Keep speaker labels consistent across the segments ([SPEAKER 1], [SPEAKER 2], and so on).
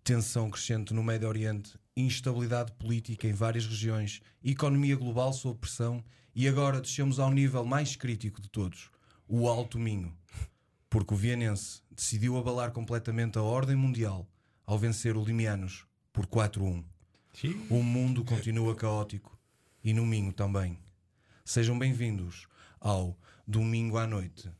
[SPEAKER 1] tensão crescente no Médio Oriente, instabilidade política em várias regiões, economia global sob pressão e agora descemos ao nível mais crítico de todos, o Alto Minho. Porque o vienense decidiu abalar completamente a ordem mundial ao vencer o Limianos por 4-1. O mundo continua caótico e no Minho também. Sejam bem-vindos ao Domingo à Noite.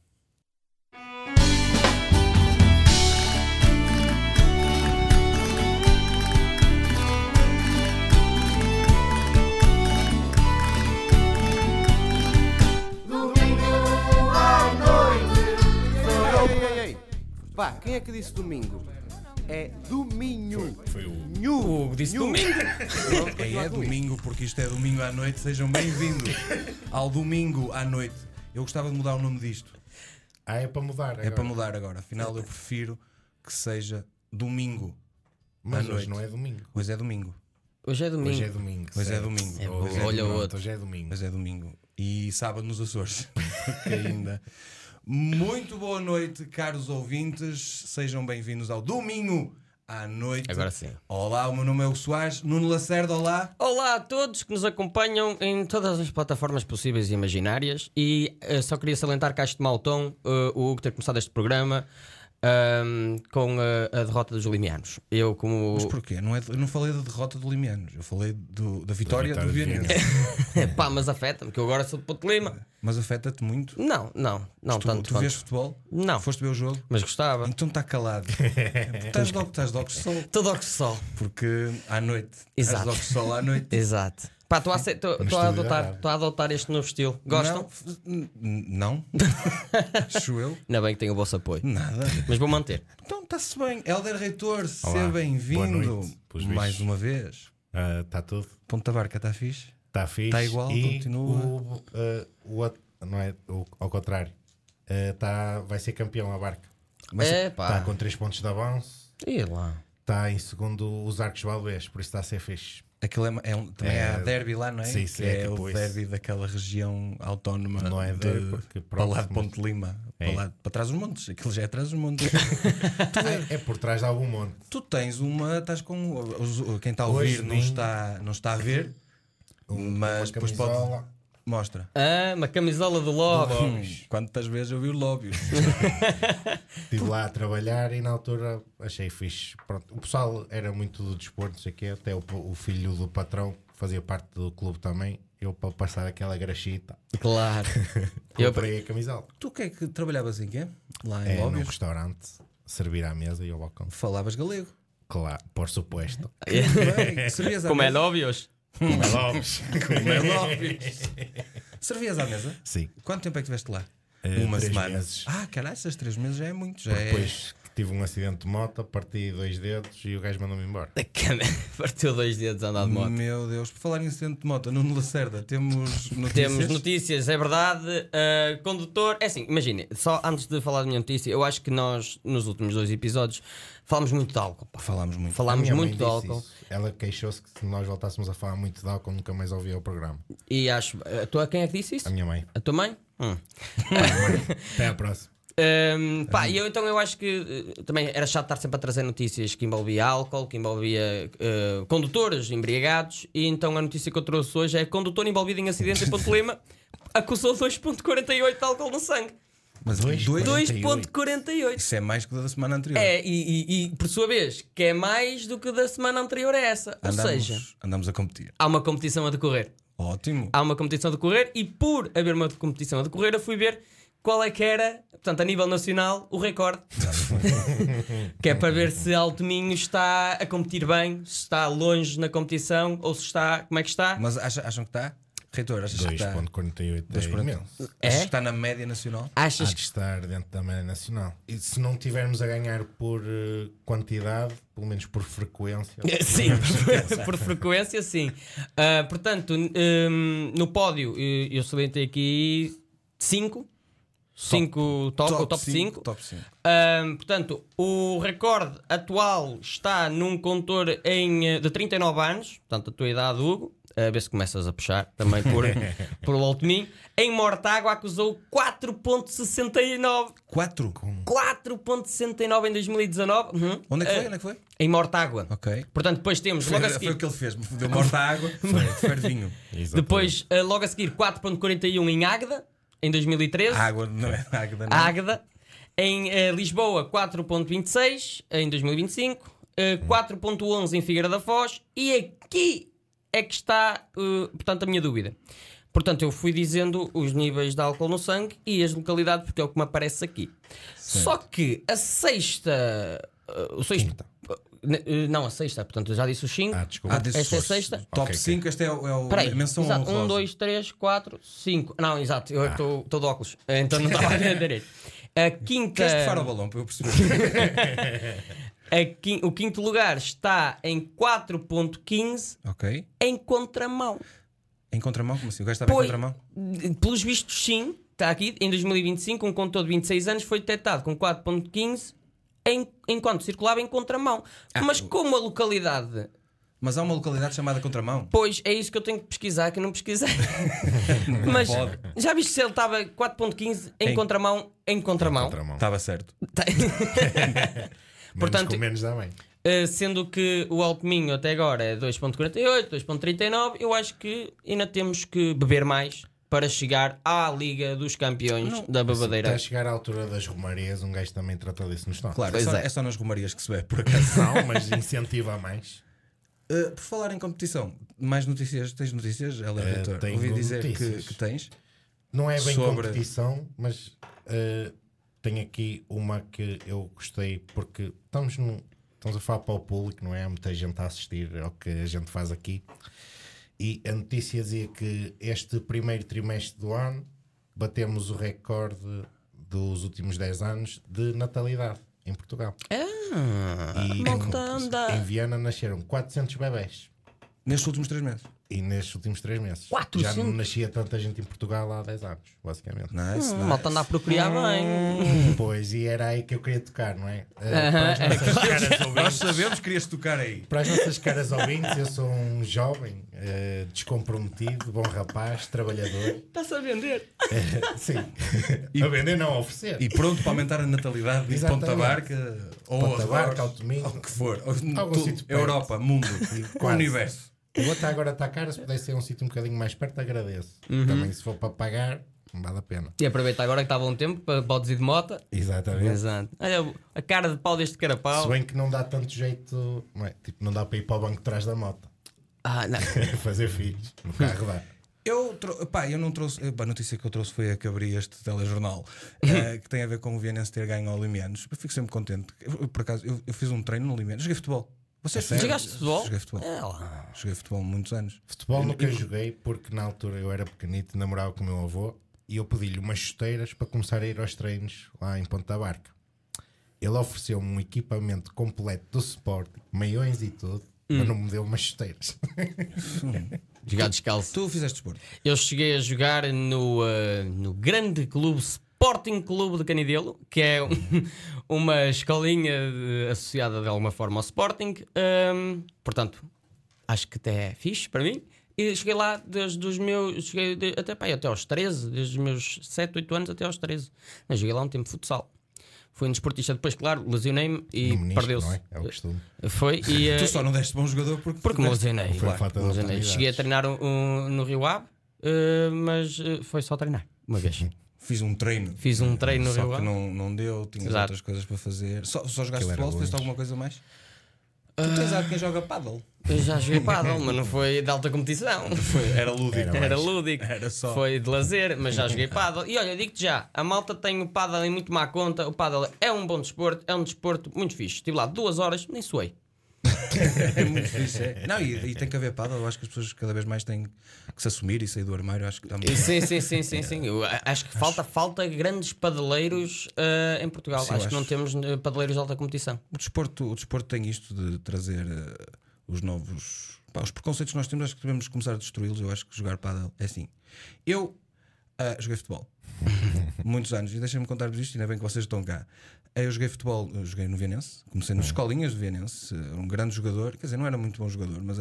[SPEAKER 2] Pá, quem é que disse domingo? É domingo.
[SPEAKER 3] Foi o
[SPEAKER 1] Hugo disse domingo. É domingo, porque isto é domingo à noite. Sejam bem-vindos ao Domingo à Noite. Eu gostava de mudar o nome disto.
[SPEAKER 3] é para mudar agora.
[SPEAKER 1] É para mudar agora. Afinal, eu prefiro que seja domingo
[SPEAKER 3] Mas
[SPEAKER 1] à
[SPEAKER 3] hoje
[SPEAKER 1] noite.
[SPEAKER 3] não é domingo.
[SPEAKER 1] Hoje é domingo.
[SPEAKER 4] Hoje é domingo.
[SPEAKER 3] Hoje é domingo.
[SPEAKER 1] Hoje é
[SPEAKER 3] certo.
[SPEAKER 1] domingo.
[SPEAKER 4] É,
[SPEAKER 3] Hoje
[SPEAKER 4] olha
[SPEAKER 3] pronto,
[SPEAKER 4] outro.
[SPEAKER 3] Hoje é domingo.
[SPEAKER 1] Hoje é domingo. E sábado nos Açores. Porque ainda. Muito boa noite, caros ouvintes. Sejam bem-vindos ao Domingo à Noite.
[SPEAKER 4] Agora sim.
[SPEAKER 1] Olá, o meu nome é o Soares. Nuno Lacerda, olá.
[SPEAKER 4] Olá a todos que nos acompanham em todas as plataformas possíveis e imaginárias. E só queria salientar que acho de mau tom o Hugo ter começado este programa com a derrota dos limianos. Eu como...
[SPEAKER 1] Mas porquê? Eu não falei da derrota do Limianos. Eu falei da vitória do Vienense.
[SPEAKER 4] Pá, mas afeta-me, que eu agora sou de Ponte Lima.
[SPEAKER 1] Mas afeta-te muito.
[SPEAKER 4] Não tanto
[SPEAKER 1] Tu
[SPEAKER 4] quanto.
[SPEAKER 1] vês futebol?
[SPEAKER 4] Não.
[SPEAKER 1] Foste ver o jogo?
[SPEAKER 4] Mas gostava.
[SPEAKER 1] Então está calado. Estás de óculos de sol.
[SPEAKER 4] Todo ao que sol.
[SPEAKER 1] Porque à noite.
[SPEAKER 4] Exato.
[SPEAKER 1] Estás de óculos de sol à noite.
[SPEAKER 4] Exato. Pá, estou a adotar este novo estilo. Gostam?
[SPEAKER 1] Não. Acho eu.
[SPEAKER 4] Ainda bem que tenho o vosso apoio.
[SPEAKER 1] Nada.
[SPEAKER 4] Mas vou manter.
[SPEAKER 1] Então está-se bem. Helder Reitor,
[SPEAKER 3] Olá,
[SPEAKER 1] seja
[SPEAKER 3] boa
[SPEAKER 1] bem-vindo
[SPEAKER 3] noite, pelos
[SPEAKER 1] mais
[SPEAKER 3] bichos.
[SPEAKER 1] uma vez.
[SPEAKER 3] Está tudo.
[SPEAKER 1] Ponta Barca está fixe?
[SPEAKER 3] Está fixe.
[SPEAKER 1] Tá igual,
[SPEAKER 3] e
[SPEAKER 1] continua.
[SPEAKER 3] O outro, não é? Ao contrário. Vai ser campeão a Barca.
[SPEAKER 1] Mas
[SPEAKER 3] Está com 3 pontos de avanço.
[SPEAKER 4] E lá.
[SPEAKER 3] Está em segundo os Arcos Valdés. Por isso está a ser fixe.
[SPEAKER 1] aquilo também há derby lá, não é?
[SPEAKER 3] Sim, sim,
[SPEAKER 1] que é
[SPEAKER 3] tipo
[SPEAKER 1] o
[SPEAKER 3] isso.
[SPEAKER 1] derby daquela região autónoma.
[SPEAKER 3] Não é derby, porque
[SPEAKER 1] para lá de
[SPEAKER 3] próximo-
[SPEAKER 1] Ponte Lima.
[SPEAKER 3] É.
[SPEAKER 1] Para trás dos montes. Aquilo já é atrás dos montes.
[SPEAKER 3] É por trás de algum monte.
[SPEAKER 1] Tu tens uma. Estás com. Quem está a
[SPEAKER 3] Hoje
[SPEAKER 1] ouvir
[SPEAKER 3] nem-
[SPEAKER 1] não está a ver. Mas
[SPEAKER 3] Uma
[SPEAKER 1] depois pode.
[SPEAKER 3] camisola.
[SPEAKER 1] Mostra.
[SPEAKER 4] Uma camisola do Lobby.
[SPEAKER 1] Quantas vezes eu vi o lobby?
[SPEAKER 3] Estive lá a trabalhar e na altura achei fixe. Pronto, o pessoal era muito do desporto, não sei o quê. Até o filho do patrão fazia parte do clube também. Eu, para passar aquela graxita,
[SPEAKER 4] Claro. Eu-
[SPEAKER 3] comprei a camisola.
[SPEAKER 1] Tu que é que trabalhavas em quê? Lá em
[SPEAKER 3] É num
[SPEAKER 1] lobbies?
[SPEAKER 3] restaurante, servir à mesa e ao balcão.
[SPEAKER 1] Falavas galego.
[SPEAKER 3] Claro, por suposto.
[SPEAKER 1] Bem, servias à
[SPEAKER 4] Como é
[SPEAKER 1] mesa.
[SPEAKER 4] lóbios?
[SPEAKER 1] Como é lobbies. Servias à mesa?
[SPEAKER 3] Sim.
[SPEAKER 1] Quanto tempo é que estiveste lá?
[SPEAKER 3] 3
[SPEAKER 1] semana.
[SPEAKER 3] meses.
[SPEAKER 1] Caralho, esses 3 meses já é muito. Já é...
[SPEAKER 3] Depois que tive um acidente de moto, parti 2 dedos e o gajo mandou-me embora.
[SPEAKER 4] Partiu 2 dedos a andar de moto.
[SPEAKER 1] Meu Deus, por falar em acidente de moto, Nuno Lacerda, temos notícias?
[SPEAKER 4] Temos notícias, é verdade. Condutor, é assim, imagine, só antes de falar da minha notícia, eu acho que nós, nos últimos 2 episódios, falámos muito de álcool. Pá.
[SPEAKER 1] Falámos muito.
[SPEAKER 3] A
[SPEAKER 4] Falámos
[SPEAKER 3] minha mãe
[SPEAKER 4] muito de
[SPEAKER 3] disse
[SPEAKER 4] álcool.
[SPEAKER 3] isso. Ela queixou-se que se nós voltássemos a falar muito de álcool, nunca mais ouvia o programa.
[SPEAKER 4] E acho. Quem é que disse isso?
[SPEAKER 3] A minha mãe.
[SPEAKER 4] A tua mãe?
[SPEAKER 3] Até à próxima.
[SPEAKER 4] Pá, eu acho que também era chato estar sempre a trazer notícias que envolvia álcool, que envolvia condutores embriagados, e então a notícia que eu trouxe hoje é: condutor envolvido em acidente em Ponte Lima acusou 2,48 de álcool no sangue.
[SPEAKER 1] Mas
[SPEAKER 4] 2,48.
[SPEAKER 1] Isso é mais que o da semana anterior.
[SPEAKER 4] É, e por sua vez, que é mais do que da semana anterior a essa. Ou seja,
[SPEAKER 1] Andamos a competir.
[SPEAKER 4] há uma competição a decorrer.
[SPEAKER 1] Ótimo.
[SPEAKER 4] Há uma competição a decorrer, e por haver uma competição a decorrer, eu fui ver qual é que era, portanto, a nível nacional, o recorde. Que é para ver se Alto Minho está a competir bem, se está longe na competição, ou se está. Como é que está?
[SPEAKER 1] Mas acham que está? Reitor, achas que está?
[SPEAKER 3] 2,48 é imenso.
[SPEAKER 4] É?
[SPEAKER 1] Achas que está na média nacional?
[SPEAKER 3] Há
[SPEAKER 4] Achas
[SPEAKER 3] de
[SPEAKER 4] que.
[SPEAKER 3] estar dentro da média nacional. E se não tivermos a ganhar por quantidade, pelo menos por frequência.
[SPEAKER 4] Sim, por frequência, sim. Portanto, no pódio, eu salientei aqui 5. 5 top 5.
[SPEAKER 1] Top 5.
[SPEAKER 4] Portanto, o recorde atual está num condutor de 39 anos, portanto, a tua idade, Hugo. A ver se começas a puxar também por o Alto Minho. Em Mortágua acusou 4.69.
[SPEAKER 1] 4?
[SPEAKER 4] 4.69 em 2019.
[SPEAKER 1] Onde é que foi? Onde é que foi?
[SPEAKER 4] Em Mortágua.
[SPEAKER 1] Ok.
[SPEAKER 4] Portanto, depois temos
[SPEAKER 1] Foi,
[SPEAKER 4] logo a
[SPEAKER 1] foi
[SPEAKER 4] seguir.
[SPEAKER 1] o que ele fez. Deu morta à água. Foi vinho.
[SPEAKER 4] Depois, logo a seguir, 4.41 em Águeda, em 2013.
[SPEAKER 1] Água, não é água. Não.
[SPEAKER 4] Águeda. Em Lisboa, 4.26 em 2025. 4.11 em Figueira da Foz. E aqui é que está, portanto, a minha dúvida. Portanto, eu fui dizendo os níveis de álcool no sangue e as localidades, porque é o que me aparece aqui.
[SPEAKER 1] Certo.
[SPEAKER 4] Só que a sexta... o sexto... Não, a sexta, portanto, eu já disse os 5.
[SPEAKER 3] Desculpa.
[SPEAKER 1] disse
[SPEAKER 4] Esta é a
[SPEAKER 1] os
[SPEAKER 4] sexta.
[SPEAKER 1] Top
[SPEAKER 3] Ok,
[SPEAKER 1] 5, esta é o
[SPEAKER 4] Espera aí,
[SPEAKER 1] menção
[SPEAKER 4] exato,
[SPEAKER 1] honrosa.
[SPEAKER 4] 1, 2, 3, 4, 5. Não, exato, eu estou de óculos, então não estava a ver direito. A quinta.
[SPEAKER 1] Queres bufar o balão para eu perceber?
[SPEAKER 4] O quinto lugar está em 4.15
[SPEAKER 1] Ok.
[SPEAKER 4] em contramão.
[SPEAKER 1] Em contramão? Como assim? O gajo estava em
[SPEAKER 4] Pois,
[SPEAKER 1] contramão?
[SPEAKER 4] pelos vistos, sim, está aqui. Em 2025, um condutor de 26 anos foi detectado com 4.15 enquanto circulava em contramão. Mas como a localidade.
[SPEAKER 1] Mas há uma localidade chamada Contramão.
[SPEAKER 4] Pois, é isso que eu tenho que pesquisar, que eu não pesquisei. Mas
[SPEAKER 1] pode.
[SPEAKER 4] já viste se ele estava 4.15 em contramão? Em contramão.
[SPEAKER 3] Contramão.
[SPEAKER 1] Estava certo.
[SPEAKER 4] Portanto,
[SPEAKER 3] com menos dá bem.
[SPEAKER 4] Sendo que o Alto Minho até agora é 2.48, 2.39, eu acho que ainda temos que beber mais para chegar à Liga dos Campeões da
[SPEAKER 3] Até
[SPEAKER 4] Babadeira.
[SPEAKER 3] chegar à altura das romarias, um gajo também trata disso nos toques.
[SPEAKER 1] Claro,
[SPEAKER 4] Pois
[SPEAKER 1] é
[SPEAKER 4] é.
[SPEAKER 1] só nas romarias que se vê, por acaso.
[SPEAKER 3] Não, mas incentiva mais.
[SPEAKER 1] Por falar em competição, mais notícias? Tens notícias, Hélder Vitor?
[SPEAKER 3] tenho
[SPEAKER 1] Ouvi dizer
[SPEAKER 3] notícias.
[SPEAKER 1] que tens.
[SPEAKER 3] Não é bem
[SPEAKER 1] Sobre-
[SPEAKER 3] competição, mas tenho aqui uma que eu gostei, porque estamos a falar para o público, não é? Há muita gente a assistir ao que a gente faz aqui. E a notícia dizia que este primeiro trimestre do ano batemos o recorde dos últimos 10 anos de natalidade em Portugal. E
[SPEAKER 4] malta anda.
[SPEAKER 3] em Viana nasceram 400 bebés.
[SPEAKER 1] Nestes últimos 3 meses.
[SPEAKER 3] E nestes últimos 3 meses.
[SPEAKER 4] 400?
[SPEAKER 3] Já não nascia tanta gente em Portugal há 10 anos, basicamente.
[SPEAKER 1] Nice, nice.
[SPEAKER 4] Malta anda a procriar bem.
[SPEAKER 3] Pois, e era aí que eu queria tocar, não é?
[SPEAKER 1] Nós sabemos que querias tocar aí.
[SPEAKER 3] Para as nossas caras ouvintes, eu sou um jovem, descomprometido, bom rapaz, trabalhador.
[SPEAKER 4] Está-se a vender.
[SPEAKER 3] Sim. A vender, não a oferecer.
[SPEAKER 1] E pronto para aumentar a natalidade de
[SPEAKER 3] Exatamente.
[SPEAKER 1] Ponta Barca ou
[SPEAKER 3] Ponta
[SPEAKER 1] Açores,
[SPEAKER 3] Barca, Alto Minho.
[SPEAKER 1] ou o que for. Ou
[SPEAKER 3] Algum
[SPEAKER 1] tudo.
[SPEAKER 3] sítio perto.
[SPEAKER 1] Europa, mundo,
[SPEAKER 3] Quase.
[SPEAKER 1] universo.
[SPEAKER 3] O outro agora está caro, se pudesse ser um sítio um bocadinho mais perto, agradeço. Também se for para pagar, não vale a pena.
[SPEAKER 4] E aproveita agora que está bom tempo para podes ir de moto.
[SPEAKER 3] Exatamente.
[SPEAKER 4] Exato. Olha a cara de pau deste carapau.
[SPEAKER 3] Se bem que não dá tanto jeito, não é? Tipo, não dá para ir para o banco de trás da moto.
[SPEAKER 4] Não.
[SPEAKER 3] Fazer filhos. No carro dá.
[SPEAKER 1] Eu não trouxe. A notícia que eu trouxe foi a que abri este telejornal, que tem a ver com o Vienense ter ganho ao Limianos. Eu fico sempre contente. Por acaso, eu fiz um treino no Limianos. Joguei futebol. Vocês
[SPEAKER 3] sério?
[SPEAKER 4] Jogaste futebol?
[SPEAKER 1] Joguei futebol.
[SPEAKER 4] É lá.
[SPEAKER 1] Joguei futebol há muitos anos.
[SPEAKER 3] Futebol nunca joguei porque na altura eu era pequenito, namorava com o meu avô e eu pedi-lhe umas chuteiras para começar a ir aos treinos lá em Ponta Barca. Ele ofereceu-me um equipamento completo do Sporting, meiões e tudo, mas não me deu umas chuteiras.
[SPEAKER 4] Jogar descalço.
[SPEAKER 1] Tu fizeste desporto.
[SPEAKER 4] Eu cheguei a jogar no grande clube Sporting Clube de Canidelo, que é uma escolinha associada de alguma forma ao Sporting. Portanto, acho que até é fixe para mim. E cheguei lá desde os meus. Até aos 13, desde os meus 7, 8 anos até aos 13. Mas joguei lá um tempo de futsal. Fui um desportista depois, claro, lesionei-me e
[SPEAKER 3] No menisco,
[SPEAKER 4] perdeu-se.
[SPEAKER 3] não é? É o costume.
[SPEAKER 4] Foi e.
[SPEAKER 1] Tu só não deste bom jogador porque
[SPEAKER 4] Me lesionei.
[SPEAKER 3] Foi falta de
[SPEAKER 4] Me lesionei.
[SPEAKER 3] oportunidades.
[SPEAKER 4] Cheguei a treinar no Rio Ave, mas foi só treinar uma vez.
[SPEAKER 1] fiz um treino.
[SPEAKER 4] Fiz um treino no
[SPEAKER 1] Só
[SPEAKER 4] Rio
[SPEAKER 1] que
[SPEAKER 4] Ave.
[SPEAKER 1] não deu, tinhas
[SPEAKER 4] Exato.
[SPEAKER 1] outras coisas para fazer. Só jogaste
[SPEAKER 3] Aquilo era
[SPEAKER 1] futebol? Fizeste
[SPEAKER 3] longe.
[SPEAKER 1] alguma coisa mais? Tu tens a quem joga paddle.
[SPEAKER 4] Eu já joguei paddle, mas não foi de alta competição.
[SPEAKER 1] Era lúdico.
[SPEAKER 3] Era
[SPEAKER 4] Era
[SPEAKER 3] mais.
[SPEAKER 4] lúdico.
[SPEAKER 1] Era só.
[SPEAKER 4] Foi de lazer, mas já joguei paddle. E olha, digo-te já, a malta tem o paddle em muito má conta. O paddle é um bom desporto, é um desporto muito fixe. Estive lá 2 horas, nem suei.
[SPEAKER 1] É muito fixe. É. Não, e tem que haver paddle. Eu acho que as pessoas cada vez mais têm que se assumir e sair do armário. Acho que está muito
[SPEAKER 4] Sim. Eu acho que falta grandes padeleiros em Portugal.
[SPEAKER 1] Sim,
[SPEAKER 4] acho
[SPEAKER 1] eu
[SPEAKER 4] que não
[SPEAKER 1] acho.
[SPEAKER 4] temos padeleiros de alta competição.
[SPEAKER 1] O desporto tem isto de trazer os novos. Os preconceitos que nós temos, acho que devemos começar a destruí-los. Eu acho que jogar pádel é assim. Eu joguei futebol muitos anos e deixem-me contar-vos isto, ainda bem que vocês estão cá. Eu joguei futebol, joguei no Vienense, comecei nas escolinhas do Vienense, um grande jogador, quer dizer, não era muito bom jogador, mas era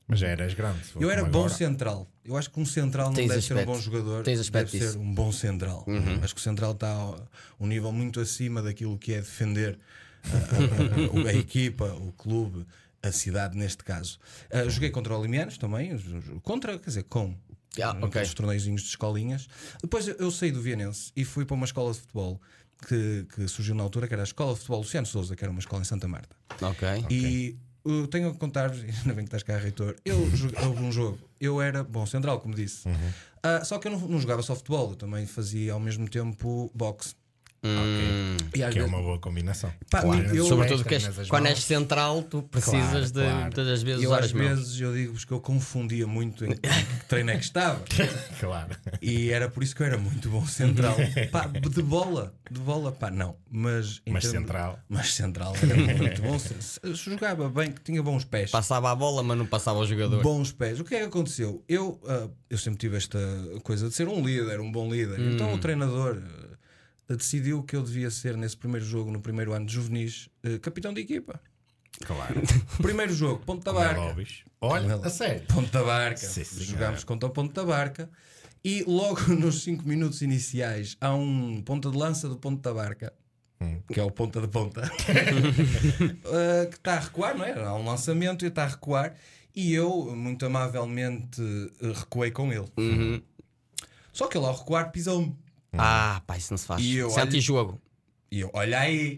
[SPEAKER 3] Mas já eras grande. se for
[SPEAKER 1] Eu era
[SPEAKER 3] como
[SPEAKER 1] bom
[SPEAKER 3] agora.
[SPEAKER 1] central. Eu acho que um central não
[SPEAKER 4] Tens
[SPEAKER 1] deve ser um
[SPEAKER 4] aspecto.
[SPEAKER 1] bom jogador,
[SPEAKER 4] Tens aspecto
[SPEAKER 1] deve ser
[SPEAKER 4] disso.
[SPEAKER 1] um bom central. Acho que o central está a um nível muito acima daquilo que é defender a equipa, o clube, a cidade neste caso. Joguei contra o Limianos também, com
[SPEAKER 4] ok.
[SPEAKER 1] os torneizinhos de escolinhas. Depois eu saí do Vianense e fui para uma escola de futebol que surgiu na altura, que era a Escola de Futebol Luciano Souza, que era uma escola em Santa Marta.
[SPEAKER 4] Ok.
[SPEAKER 1] E eu tenho a contar, ainda bem que estás cá, reitor. Houve um jogo, eu era bom central, como disse. Só que eu não jogava só futebol, eu também fazia ao mesmo tempo boxe. E às
[SPEAKER 3] Que é
[SPEAKER 1] vezes-
[SPEAKER 3] uma boa combinação.
[SPEAKER 1] Pá, eu-
[SPEAKER 4] Sobretudo que
[SPEAKER 3] treinas as
[SPEAKER 4] quando és
[SPEAKER 3] mãos.
[SPEAKER 4] central, tu precisas de
[SPEAKER 3] claro.
[SPEAKER 4] muitas das vezes
[SPEAKER 1] eu
[SPEAKER 4] usar
[SPEAKER 1] às
[SPEAKER 4] as mãos.
[SPEAKER 1] vezes eu digo-vos que eu confundia muito em que treino é que estava.
[SPEAKER 3] Claro.
[SPEAKER 1] E era por isso que eu era muito bom central. Pá, de bola, pá, não. Mas, em
[SPEAKER 3] Mas
[SPEAKER 1] termos-
[SPEAKER 3] central.
[SPEAKER 1] Mas central era muito bom. Jogava bem, que tinha bons pés.
[SPEAKER 4] Passava a bola, mas não passava ao jogador.
[SPEAKER 1] Bons pés. O que é que aconteceu? Eu sempre tive esta coisa de ser um líder, um bom líder. Então o treinador decidiu que eu devia ser, nesse primeiro jogo, no primeiro ano de juvenis, capitão de equipa.
[SPEAKER 3] Claro.
[SPEAKER 1] Primeiro jogo, Ponte da
[SPEAKER 3] Como é
[SPEAKER 1] Barca.
[SPEAKER 3] lobbies. Olha, a sério.
[SPEAKER 1] Ponte da Barca.
[SPEAKER 3] Sim, senhor.
[SPEAKER 1] Jogámos contra o Ponte da Barca. E logo nos 5 minutos iniciais há um ponta de lança do Ponte da Barca, que é o ponta de ponta, que está a recuar, não é? Há um lançamento e está a recuar. E eu, muito amavelmente, recuei com ele. Só que ele, ao recuar, pisou-me.
[SPEAKER 4] Ah, pá, isso não se faz.
[SPEAKER 1] E eu
[SPEAKER 4] Isso é
[SPEAKER 1] olho-
[SPEAKER 4] anti-jogo.
[SPEAKER 1] E eu, olha aí.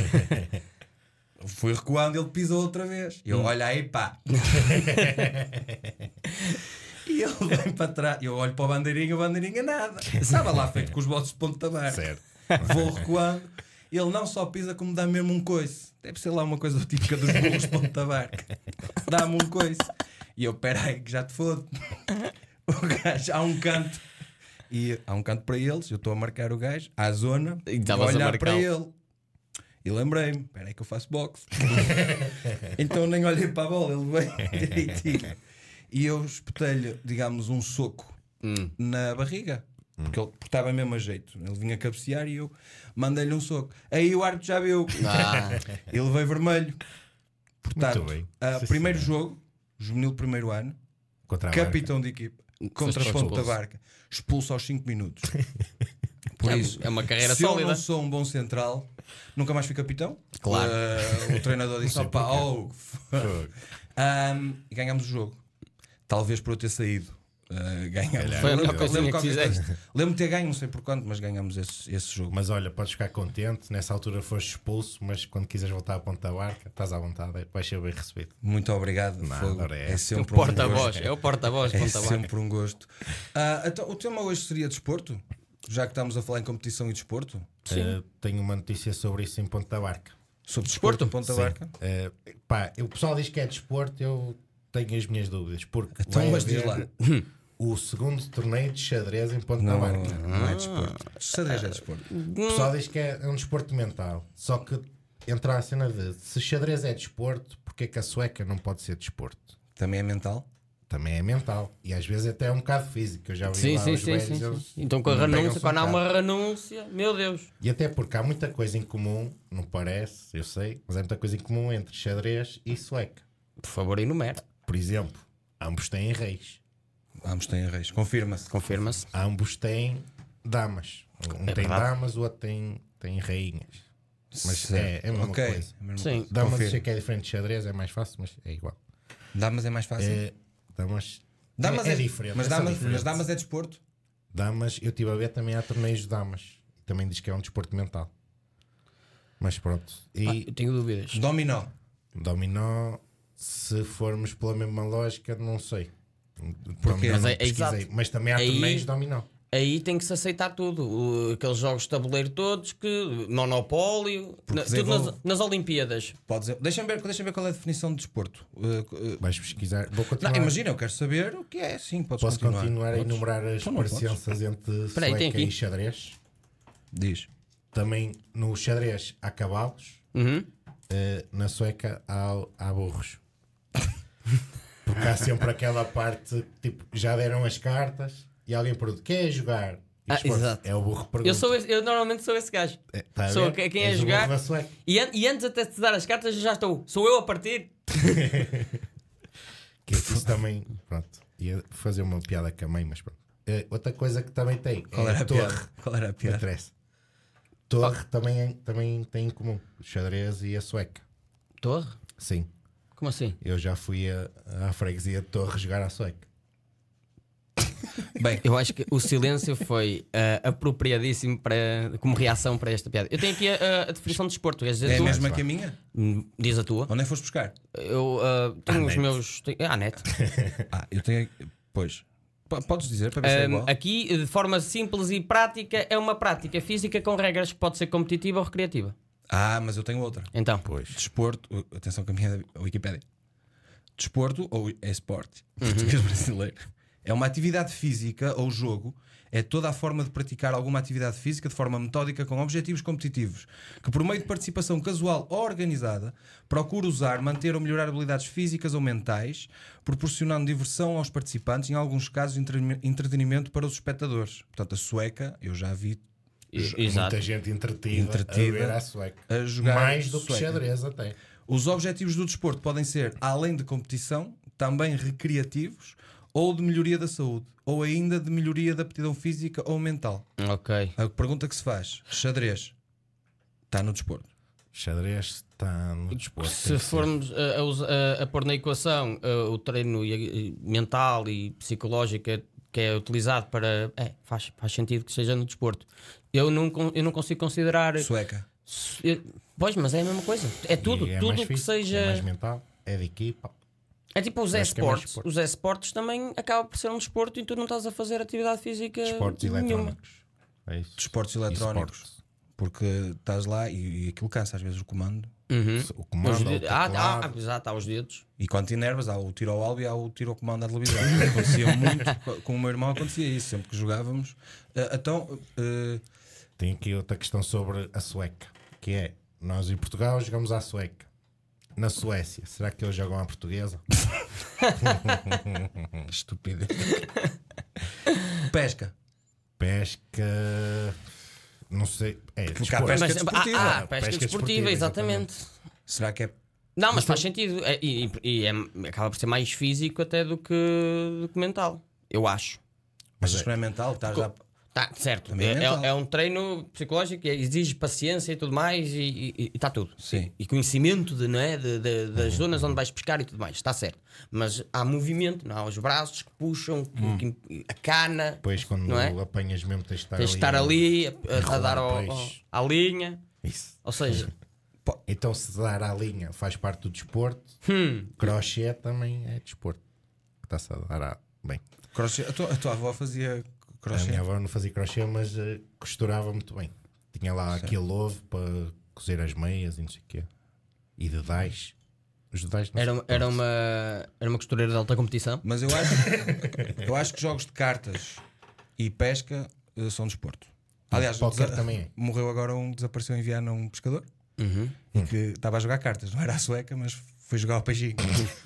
[SPEAKER 1] Fui recuando, ele pisou outra vez. E eu, olha aí, pá. E ele vem para trás. Eu olho para o bandeirinha nada. Estava lá feito com os botes de Ponte da Barca.
[SPEAKER 3] Certo.
[SPEAKER 1] Vou recuando. Ele não só pisa, como dá mesmo um coice. Deve ser lá uma coisa típica dos burros de Ponte da Barca. Dá-me um coice. E eu, peraí, que já te fodo. O gajo, há um canto. E há um canto para eles. Eu estou a marcar o gajo à zona.
[SPEAKER 4] E
[SPEAKER 1] E
[SPEAKER 4] estavas a
[SPEAKER 1] olhar
[SPEAKER 4] marcá-lo.
[SPEAKER 1] para ele. E lembrei-me, espera aí que eu faço boxe. Então nem olhei para a bola, ele veio direitinho. E eu espetei-lhe, digamos, um soco na barriga. Porque ele estava mesmo a jeito. Ele vinha cabecear e eu mandei-lhe um soco. Aí o árbitro já viu. Ele veio vermelho. Portanto,
[SPEAKER 3] Muito bem. Sim,
[SPEAKER 1] primeiro
[SPEAKER 3] senhor.
[SPEAKER 1] jogo, juvenil primeiro ano,
[SPEAKER 3] Contra a
[SPEAKER 1] capitão de equipa, contra
[SPEAKER 4] Foste
[SPEAKER 1] Ponte da
[SPEAKER 4] expulso.
[SPEAKER 1] Barca, expulso aos 5 minutos. Por isso,
[SPEAKER 4] É uma carreira
[SPEAKER 1] se eu
[SPEAKER 4] sólida.
[SPEAKER 1] não sou um bom central, nunca mais fui capitão.
[SPEAKER 4] Claro.
[SPEAKER 1] O treinador disse: opa,
[SPEAKER 3] Fogo.
[SPEAKER 1] e ganhámos o jogo. Talvez por eu ter saído. Ganhámos.
[SPEAKER 4] Foi a melhor
[SPEAKER 1] Lembro-
[SPEAKER 4] coisinha
[SPEAKER 1] lembro
[SPEAKER 4] que
[SPEAKER 1] qualquer
[SPEAKER 4] fizeste.
[SPEAKER 1] coisa. Lembro de ter ganho, não sei por quanto, mas ganhámos esse jogo.
[SPEAKER 3] Mas olha, podes ficar contente. Nessa altura foste expulso, mas quando quiseres voltar à Ponta da Barca, estás à vontade, vais ser bem recebido.
[SPEAKER 1] Muito obrigado.
[SPEAKER 3] Nada,
[SPEAKER 1] Fogo.
[SPEAKER 3] ora é.
[SPEAKER 1] É
[SPEAKER 4] O
[SPEAKER 1] sempre um
[SPEAKER 4] porta-voz.
[SPEAKER 1] gosto.
[SPEAKER 4] É o porta-voz.
[SPEAKER 1] É
[SPEAKER 4] Ponta Barca.
[SPEAKER 1] sempre um gosto. Então, o tema hoje seria desporto? Já que estamos a falar em competição e desporto?
[SPEAKER 3] Tenho uma notícia sobre isso em Ponta da Barca.
[SPEAKER 1] Sobre
[SPEAKER 4] Desporto?
[SPEAKER 1] desporto em Ponta
[SPEAKER 3] Sim.
[SPEAKER 1] Barca?
[SPEAKER 3] Pá, o pessoal diz que é desporto, eu tenho as minhas dúvidas. Porque
[SPEAKER 1] Então,
[SPEAKER 3] vai
[SPEAKER 1] mas diz
[SPEAKER 3] haver
[SPEAKER 1] lá.
[SPEAKER 3] o segundo torneio de xadrez em Ponta da
[SPEAKER 1] Não,
[SPEAKER 3] Barca.
[SPEAKER 1] não é desporto. Xadrez é desporto.
[SPEAKER 3] O pessoal diz que é um desporto mental. Só que entra a cena de se xadrez é desporto, porque é que a sueca não pode ser desporto?
[SPEAKER 1] Também é mental?
[SPEAKER 3] Também é mental. E às vezes até é um bocado físico. Eu já vi
[SPEAKER 4] Sim,
[SPEAKER 3] lá
[SPEAKER 4] sim,
[SPEAKER 3] os
[SPEAKER 4] sim,
[SPEAKER 3] velhos,
[SPEAKER 4] sim,
[SPEAKER 3] eles
[SPEAKER 4] sim. Então com a
[SPEAKER 3] pegam-se
[SPEAKER 4] renúncia, quando há
[SPEAKER 3] um
[SPEAKER 4] uma
[SPEAKER 3] bocado.
[SPEAKER 4] renúncia, meu Deus.
[SPEAKER 3] E até porque há muita coisa em comum, não parece, eu sei, mas há muita coisa em comum entre xadrez e sueca.
[SPEAKER 4] Por favor, enumera.
[SPEAKER 3] Por exemplo, ambos têm reis.
[SPEAKER 1] Ambos têm reis. Confirma-se.
[SPEAKER 4] Confirma-se.
[SPEAKER 3] Ambos têm damas. Um tem
[SPEAKER 4] verdade.
[SPEAKER 3] damas, o outro tem rainhas. Mas é a mesma
[SPEAKER 1] Ok.
[SPEAKER 3] coisa.
[SPEAKER 1] É a mesma
[SPEAKER 4] Sim.
[SPEAKER 1] coisa.
[SPEAKER 3] Damas
[SPEAKER 1] Confirmo.
[SPEAKER 3] sei que é diferente de xadrez, é mais fácil, mas é igual.
[SPEAKER 1] Damas é mais fácil.
[SPEAKER 3] Damas é diferente.
[SPEAKER 1] Mas
[SPEAKER 3] é só
[SPEAKER 1] damas,
[SPEAKER 3] diferente.
[SPEAKER 1] mas damas é desporto?
[SPEAKER 3] Damas, eu estive a ver também há torneios de damas. Também diz que é um desporto mental. Mas pronto. E
[SPEAKER 4] Eu tenho dúvidas.
[SPEAKER 1] Dominó.
[SPEAKER 3] dominó, se formos pela mesma lógica, não sei.
[SPEAKER 1] Porquê?
[SPEAKER 3] Dominó
[SPEAKER 4] Mas
[SPEAKER 3] não
[SPEAKER 4] é
[SPEAKER 3] pesquisei.
[SPEAKER 4] exato.
[SPEAKER 3] Mas também há
[SPEAKER 4] Aí-
[SPEAKER 3] torneios de dominó.
[SPEAKER 4] Aí tem que se aceitar tudo. Aqueles jogos de tabuleiro todos, que Monopólio, tudo
[SPEAKER 1] desenvolve-
[SPEAKER 4] nas Olimpíadas.
[SPEAKER 1] Pode dizer. Deixa-me ver qual é a definição de desporto.
[SPEAKER 3] Vais pesquisar. Vou
[SPEAKER 1] Não,
[SPEAKER 3] continuar.
[SPEAKER 1] imagina, eu quero saber o que é. Sim, podes
[SPEAKER 3] Posso continuar a
[SPEAKER 1] Podes?
[SPEAKER 3] enumerar as
[SPEAKER 1] Então não podes.
[SPEAKER 3] parecenças entre
[SPEAKER 4] Espera aí, tem
[SPEAKER 3] sueca
[SPEAKER 4] aqui.
[SPEAKER 3] e xadrez.
[SPEAKER 1] Diz.
[SPEAKER 3] Também no xadrez há cavalos. Na sueca há burros. Porque há sempre aquela parte tipo, já deram as cartas e alguém pergunta: quem é jogar? E responde,
[SPEAKER 4] exato.
[SPEAKER 3] é o burro que pergunta.
[SPEAKER 4] Eu normalmente sou esse gajo.
[SPEAKER 3] Tá a
[SPEAKER 4] Sou
[SPEAKER 3] ver?
[SPEAKER 4] quem é
[SPEAKER 3] És o
[SPEAKER 4] jogar.
[SPEAKER 3] burro da sueca.
[SPEAKER 4] E antes até de te dar as cartas, eu já estou. Sou eu a partir.
[SPEAKER 3] Que isso também, pronto, ia fazer uma piada com a mãe, mas pronto. Outra coisa que também tem
[SPEAKER 1] Qual
[SPEAKER 3] é
[SPEAKER 1] era
[SPEAKER 3] a
[SPEAKER 1] a
[SPEAKER 3] torre.
[SPEAKER 1] piada? Qual era a
[SPEAKER 3] Não
[SPEAKER 1] piada?
[SPEAKER 3] interessa. Torre também tem em comum o xadrez e a sueca.
[SPEAKER 4] Torre?
[SPEAKER 3] Sim,
[SPEAKER 4] Como assim?
[SPEAKER 3] eu já fui à freguesia de Torre jogar à sueca.
[SPEAKER 1] Bem,
[SPEAKER 4] Eu acho que o silêncio foi apropriadíssimo como reação para esta piada. Eu tenho aqui a definição de desporto. Queres dizer
[SPEAKER 1] é a
[SPEAKER 4] tu?
[SPEAKER 1] mesma que a minha?
[SPEAKER 4] Diz a tua.
[SPEAKER 1] Onde é que foste buscar?
[SPEAKER 4] Eu tenho os
[SPEAKER 3] net.
[SPEAKER 4] meus. Net.
[SPEAKER 1] Eu tenho. Pois. Podes dizer para ver se é igual?
[SPEAKER 4] Aqui, de forma simples e prática, é uma prática física com regras que pode ser competitiva ou recreativa.
[SPEAKER 1] Mas eu tenho outra.
[SPEAKER 4] Então,
[SPEAKER 1] Desporto, atenção que a minha é da Wikipédia. Desporto ou esporte, português brasileiro, é uma atividade física ou jogo, é toda a forma de praticar alguma atividade física de forma metódica com objetivos competitivos, que por meio de participação casual ou organizada, procura usar, manter ou melhorar habilidades físicas ou mentais, proporcionando diversão aos participantes, em alguns casos entretenimento para os espectadores. Portanto, a sueca, eu já vi
[SPEAKER 4] exato.
[SPEAKER 3] Muita gente entretida a ver à sueca.
[SPEAKER 1] a jogar
[SPEAKER 3] Mais do que
[SPEAKER 1] sueca.
[SPEAKER 3] xadrez até.
[SPEAKER 1] Os objetivos do desporto podem ser, além de competição, também recreativos ou de melhoria da saúde, ou ainda de melhoria da aptidão física ou mental.
[SPEAKER 4] Ok.
[SPEAKER 1] A pergunta que se faz: xadrez está no desporto?
[SPEAKER 3] Xadrez está no desporto.
[SPEAKER 4] Se
[SPEAKER 3] tem que ser.
[SPEAKER 4] formos a pôr na equação o treino mental e psicológico que é utilizado para. Faz sentido que seja no desporto. Eu não consigo considerar.
[SPEAKER 1] Sueca.
[SPEAKER 4] Pois, mas é a mesma coisa. É tudo.
[SPEAKER 3] E é
[SPEAKER 4] Tudo
[SPEAKER 3] mais
[SPEAKER 4] que
[SPEAKER 3] físico,
[SPEAKER 4] seja.
[SPEAKER 3] é mais mental, é de equipa.
[SPEAKER 4] É tipo os
[SPEAKER 3] Acho que é mais
[SPEAKER 4] esportes.
[SPEAKER 3] desporto.
[SPEAKER 4] Os esportes também acaba por ser um desporto e tu não estás a fazer atividade física
[SPEAKER 3] Esportes
[SPEAKER 4] nenhuma.
[SPEAKER 3] eletrónicos. É isso.
[SPEAKER 1] Desportos eletrónicos.
[SPEAKER 3] Esportes.
[SPEAKER 1] Porque estás lá e aquilo cansa às vezes o comando.
[SPEAKER 3] O
[SPEAKER 4] Os
[SPEAKER 3] comando, o
[SPEAKER 4] dedos-
[SPEAKER 3] teclado.
[SPEAKER 4] exato, há os dedos.
[SPEAKER 1] E quando te enervas, há o tiro ao alvo e há o tiro ao comando à televisão. Acontecia muito. Com o meu irmão acontecia isso. Sempre que jogávamos.
[SPEAKER 3] Tem aqui outra questão sobre a sueca, que é, nós em Portugal jogamos à sueca. Na Suécia, será que eles jogam à portuguesa?
[SPEAKER 1] Estúpido. Pesca.
[SPEAKER 3] Pesca... Não sei. É
[SPEAKER 1] Porque há
[SPEAKER 3] desporto.
[SPEAKER 1] pesca
[SPEAKER 4] Mas,
[SPEAKER 1] desportiva.
[SPEAKER 4] pesca desportiva, exatamente.
[SPEAKER 1] Será que é?
[SPEAKER 4] Não, mas faz sentido. Acaba por ser mais físico até do que mental. Eu acho.
[SPEAKER 1] Mas isto não é mental? Estás já...
[SPEAKER 4] Tá, certo.
[SPEAKER 1] Também é mental.
[SPEAKER 4] É um treino psicológico, exige paciência e tudo mais, e está tudo.
[SPEAKER 1] Sim.
[SPEAKER 4] E conhecimento das zonas onde vais pescar e tudo mais, está certo. Mas há movimento, não há os braços que puxam, a cana.
[SPEAKER 3] Depois quando
[SPEAKER 4] não é?
[SPEAKER 3] apanhas mesmo tens de
[SPEAKER 4] Tens de estar ali a dar
[SPEAKER 3] peixe.
[SPEAKER 4] à linha.
[SPEAKER 3] Isso.
[SPEAKER 4] Ou seja,
[SPEAKER 3] Então se dar à linha faz parte do desporto, crochê também é desporto. Está-se a dar à... Bem,
[SPEAKER 1] Crochê. A tua avó fazia
[SPEAKER 3] a
[SPEAKER 1] crochê?
[SPEAKER 3] minha avó não fazia crochê, mas costurava muito bem. Tinha lá aquele ovo para cozer as meias e não sei o quê. E dedais. Os dedais não sei.
[SPEAKER 4] era uma costureira de alta competição.
[SPEAKER 1] Mas eu acho que jogos de cartas e pesca são desporto. Aliás,
[SPEAKER 3] Póquer também é.
[SPEAKER 1] morreu agora desapareceu em Viana um pescador e que estava a jogar cartas. Não era a sueca, mas foi jogar ao peixinho.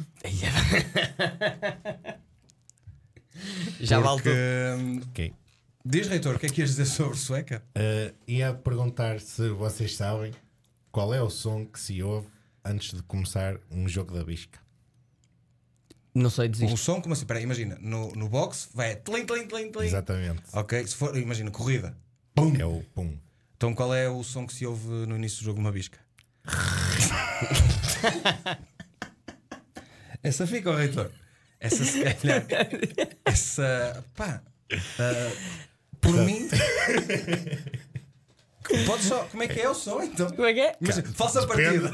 [SPEAKER 4] Já vale
[SPEAKER 1] Porque,
[SPEAKER 4] tudo.
[SPEAKER 3] Ok.
[SPEAKER 1] diz, reitor, o que é que ias dizer sobre sueca?
[SPEAKER 3] Ia perguntar se vocês sabem qual é o som que se ouve antes de começar um jogo da bisca.
[SPEAKER 4] Não sei
[SPEAKER 1] O
[SPEAKER 4] desistir.
[SPEAKER 1] som, como assim? Peraí, imagina, no boxe vai tlim, tlim, tlim, tlim.
[SPEAKER 3] Exatamente.
[SPEAKER 1] Ok, se for, imagina, corrida.
[SPEAKER 3] É o pum.
[SPEAKER 1] Então qual é o som que se ouve no início do jogo de uma bisca? Essa fica, ó, reitor. Essa se calhar. Essa. Pá. Por mim. Pode só. Como é que é o som então?
[SPEAKER 4] Como é que é?
[SPEAKER 1] Imagina, falsa partida.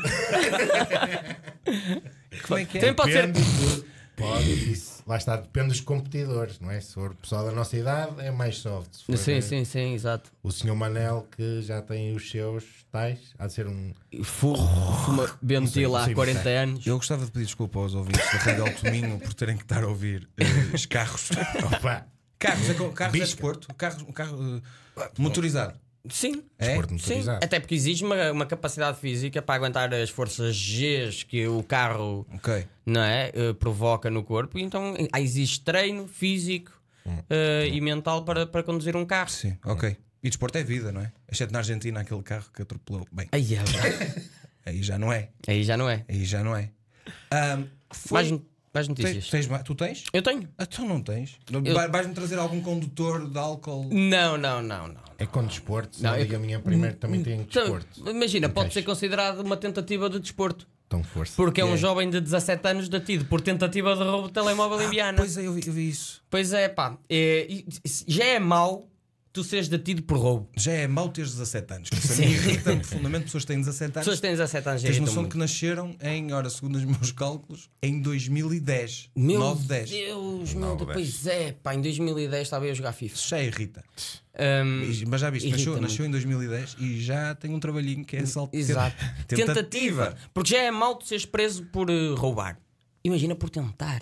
[SPEAKER 1] Como é que é?
[SPEAKER 4] Também pode ser.
[SPEAKER 3] Pode, isso. Lá está, depende dos competidores, não é? Se for o pessoal da nossa idade, é mais soft. Se for,
[SPEAKER 4] Sim, exato.
[SPEAKER 3] o senhor Manel, que já tem os seus tais, há de ser um.
[SPEAKER 4] Fuma Bentil há
[SPEAKER 3] Sim,
[SPEAKER 4] 40
[SPEAKER 3] sim.
[SPEAKER 4] anos.
[SPEAKER 1] Eu gostava de pedir desculpa aos ouvintes da Rádio Alto Minho por terem que estar a ouvir os carros.
[SPEAKER 3] Opa!
[SPEAKER 1] Carros é
[SPEAKER 3] Bisca.
[SPEAKER 1] desporto. Um carro motorizado.
[SPEAKER 4] Sim.
[SPEAKER 1] É?
[SPEAKER 3] Desporto
[SPEAKER 4] Sim,
[SPEAKER 3] motorizado.
[SPEAKER 4] até porque exige uma capacidade física para aguentar as forças Gs que o carro
[SPEAKER 1] Ok.
[SPEAKER 4] não é, provoca no corpo. Então existe treino físico e mental para conduzir um carro.
[SPEAKER 1] Sim, ok. E desporto é vida, não é? Exceto na Argentina, aquele carro que atropelou. Bem,
[SPEAKER 4] Aí, é verdade.
[SPEAKER 1] aí já não é.
[SPEAKER 4] Aí já não é.
[SPEAKER 1] Aí já não é.
[SPEAKER 4] Mas Mais notícias.
[SPEAKER 1] Tu tens?
[SPEAKER 4] Eu tenho.
[SPEAKER 1] Então não tens. Vais-me trazer algum condutor de álcool?
[SPEAKER 4] Não.
[SPEAKER 3] É com desporto.
[SPEAKER 4] Não,
[SPEAKER 3] Não, liga a minha primeiro também tem
[SPEAKER 4] Então,
[SPEAKER 3] desporto.
[SPEAKER 4] imagina, pode ser
[SPEAKER 3] Encaixe.
[SPEAKER 4] considerado uma tentativa de desporto.
[SPEAKER 3] Então, força.
[SPEAKER 4] Porque é um jovem de 17 anos detido por tentativa de roubo de telemóvel em Viana.
[SPEAKER 1] Pois é, eu vi isso.
[SPEAKER 4] Pois é, pá. Já é mau tu seres detido por roubo.
[SPEAKER 1] Já é mau teres 17 anos. Que isso a mim irrita-me profundamente. Pessoas que têm 17 anos.
[SPEAKER 4] Pessoas que têm 17 anos já
[SPEAKER 1] Tens
[SPEAKER 4] irritam
[SPEAKER 1] noção
[SPEAKER 4] muito.
[SPEAKER 1] que nasceram em, ora, segundo os meus cálculos, em 2010.
[SPEAKER 4] Meu
[SPEAKER 1] 9, 10.
[SPEAKER 4] Deus, meu
[SPEAKER 3] 9,
[SPEAKER 4] Deus. Pois é, pá, em 2010 estava eu a jogar FIFA.
[SPEAKER 1] Isso já irrita.
[SPEAKER 4] Um,
[SPEAKER 1] Mas já viste,
[SPEAKER 4] irrita
[SPEAKER 1] nasceu em 2010 e já tem um trabalhinho que é assalto.
[SPEAKER 4] Exato.
[SPEAKER 1] Tentativa.
[SPEAKER 4] Porque já é mau tu seres preso por roubar. Imagina por tentar.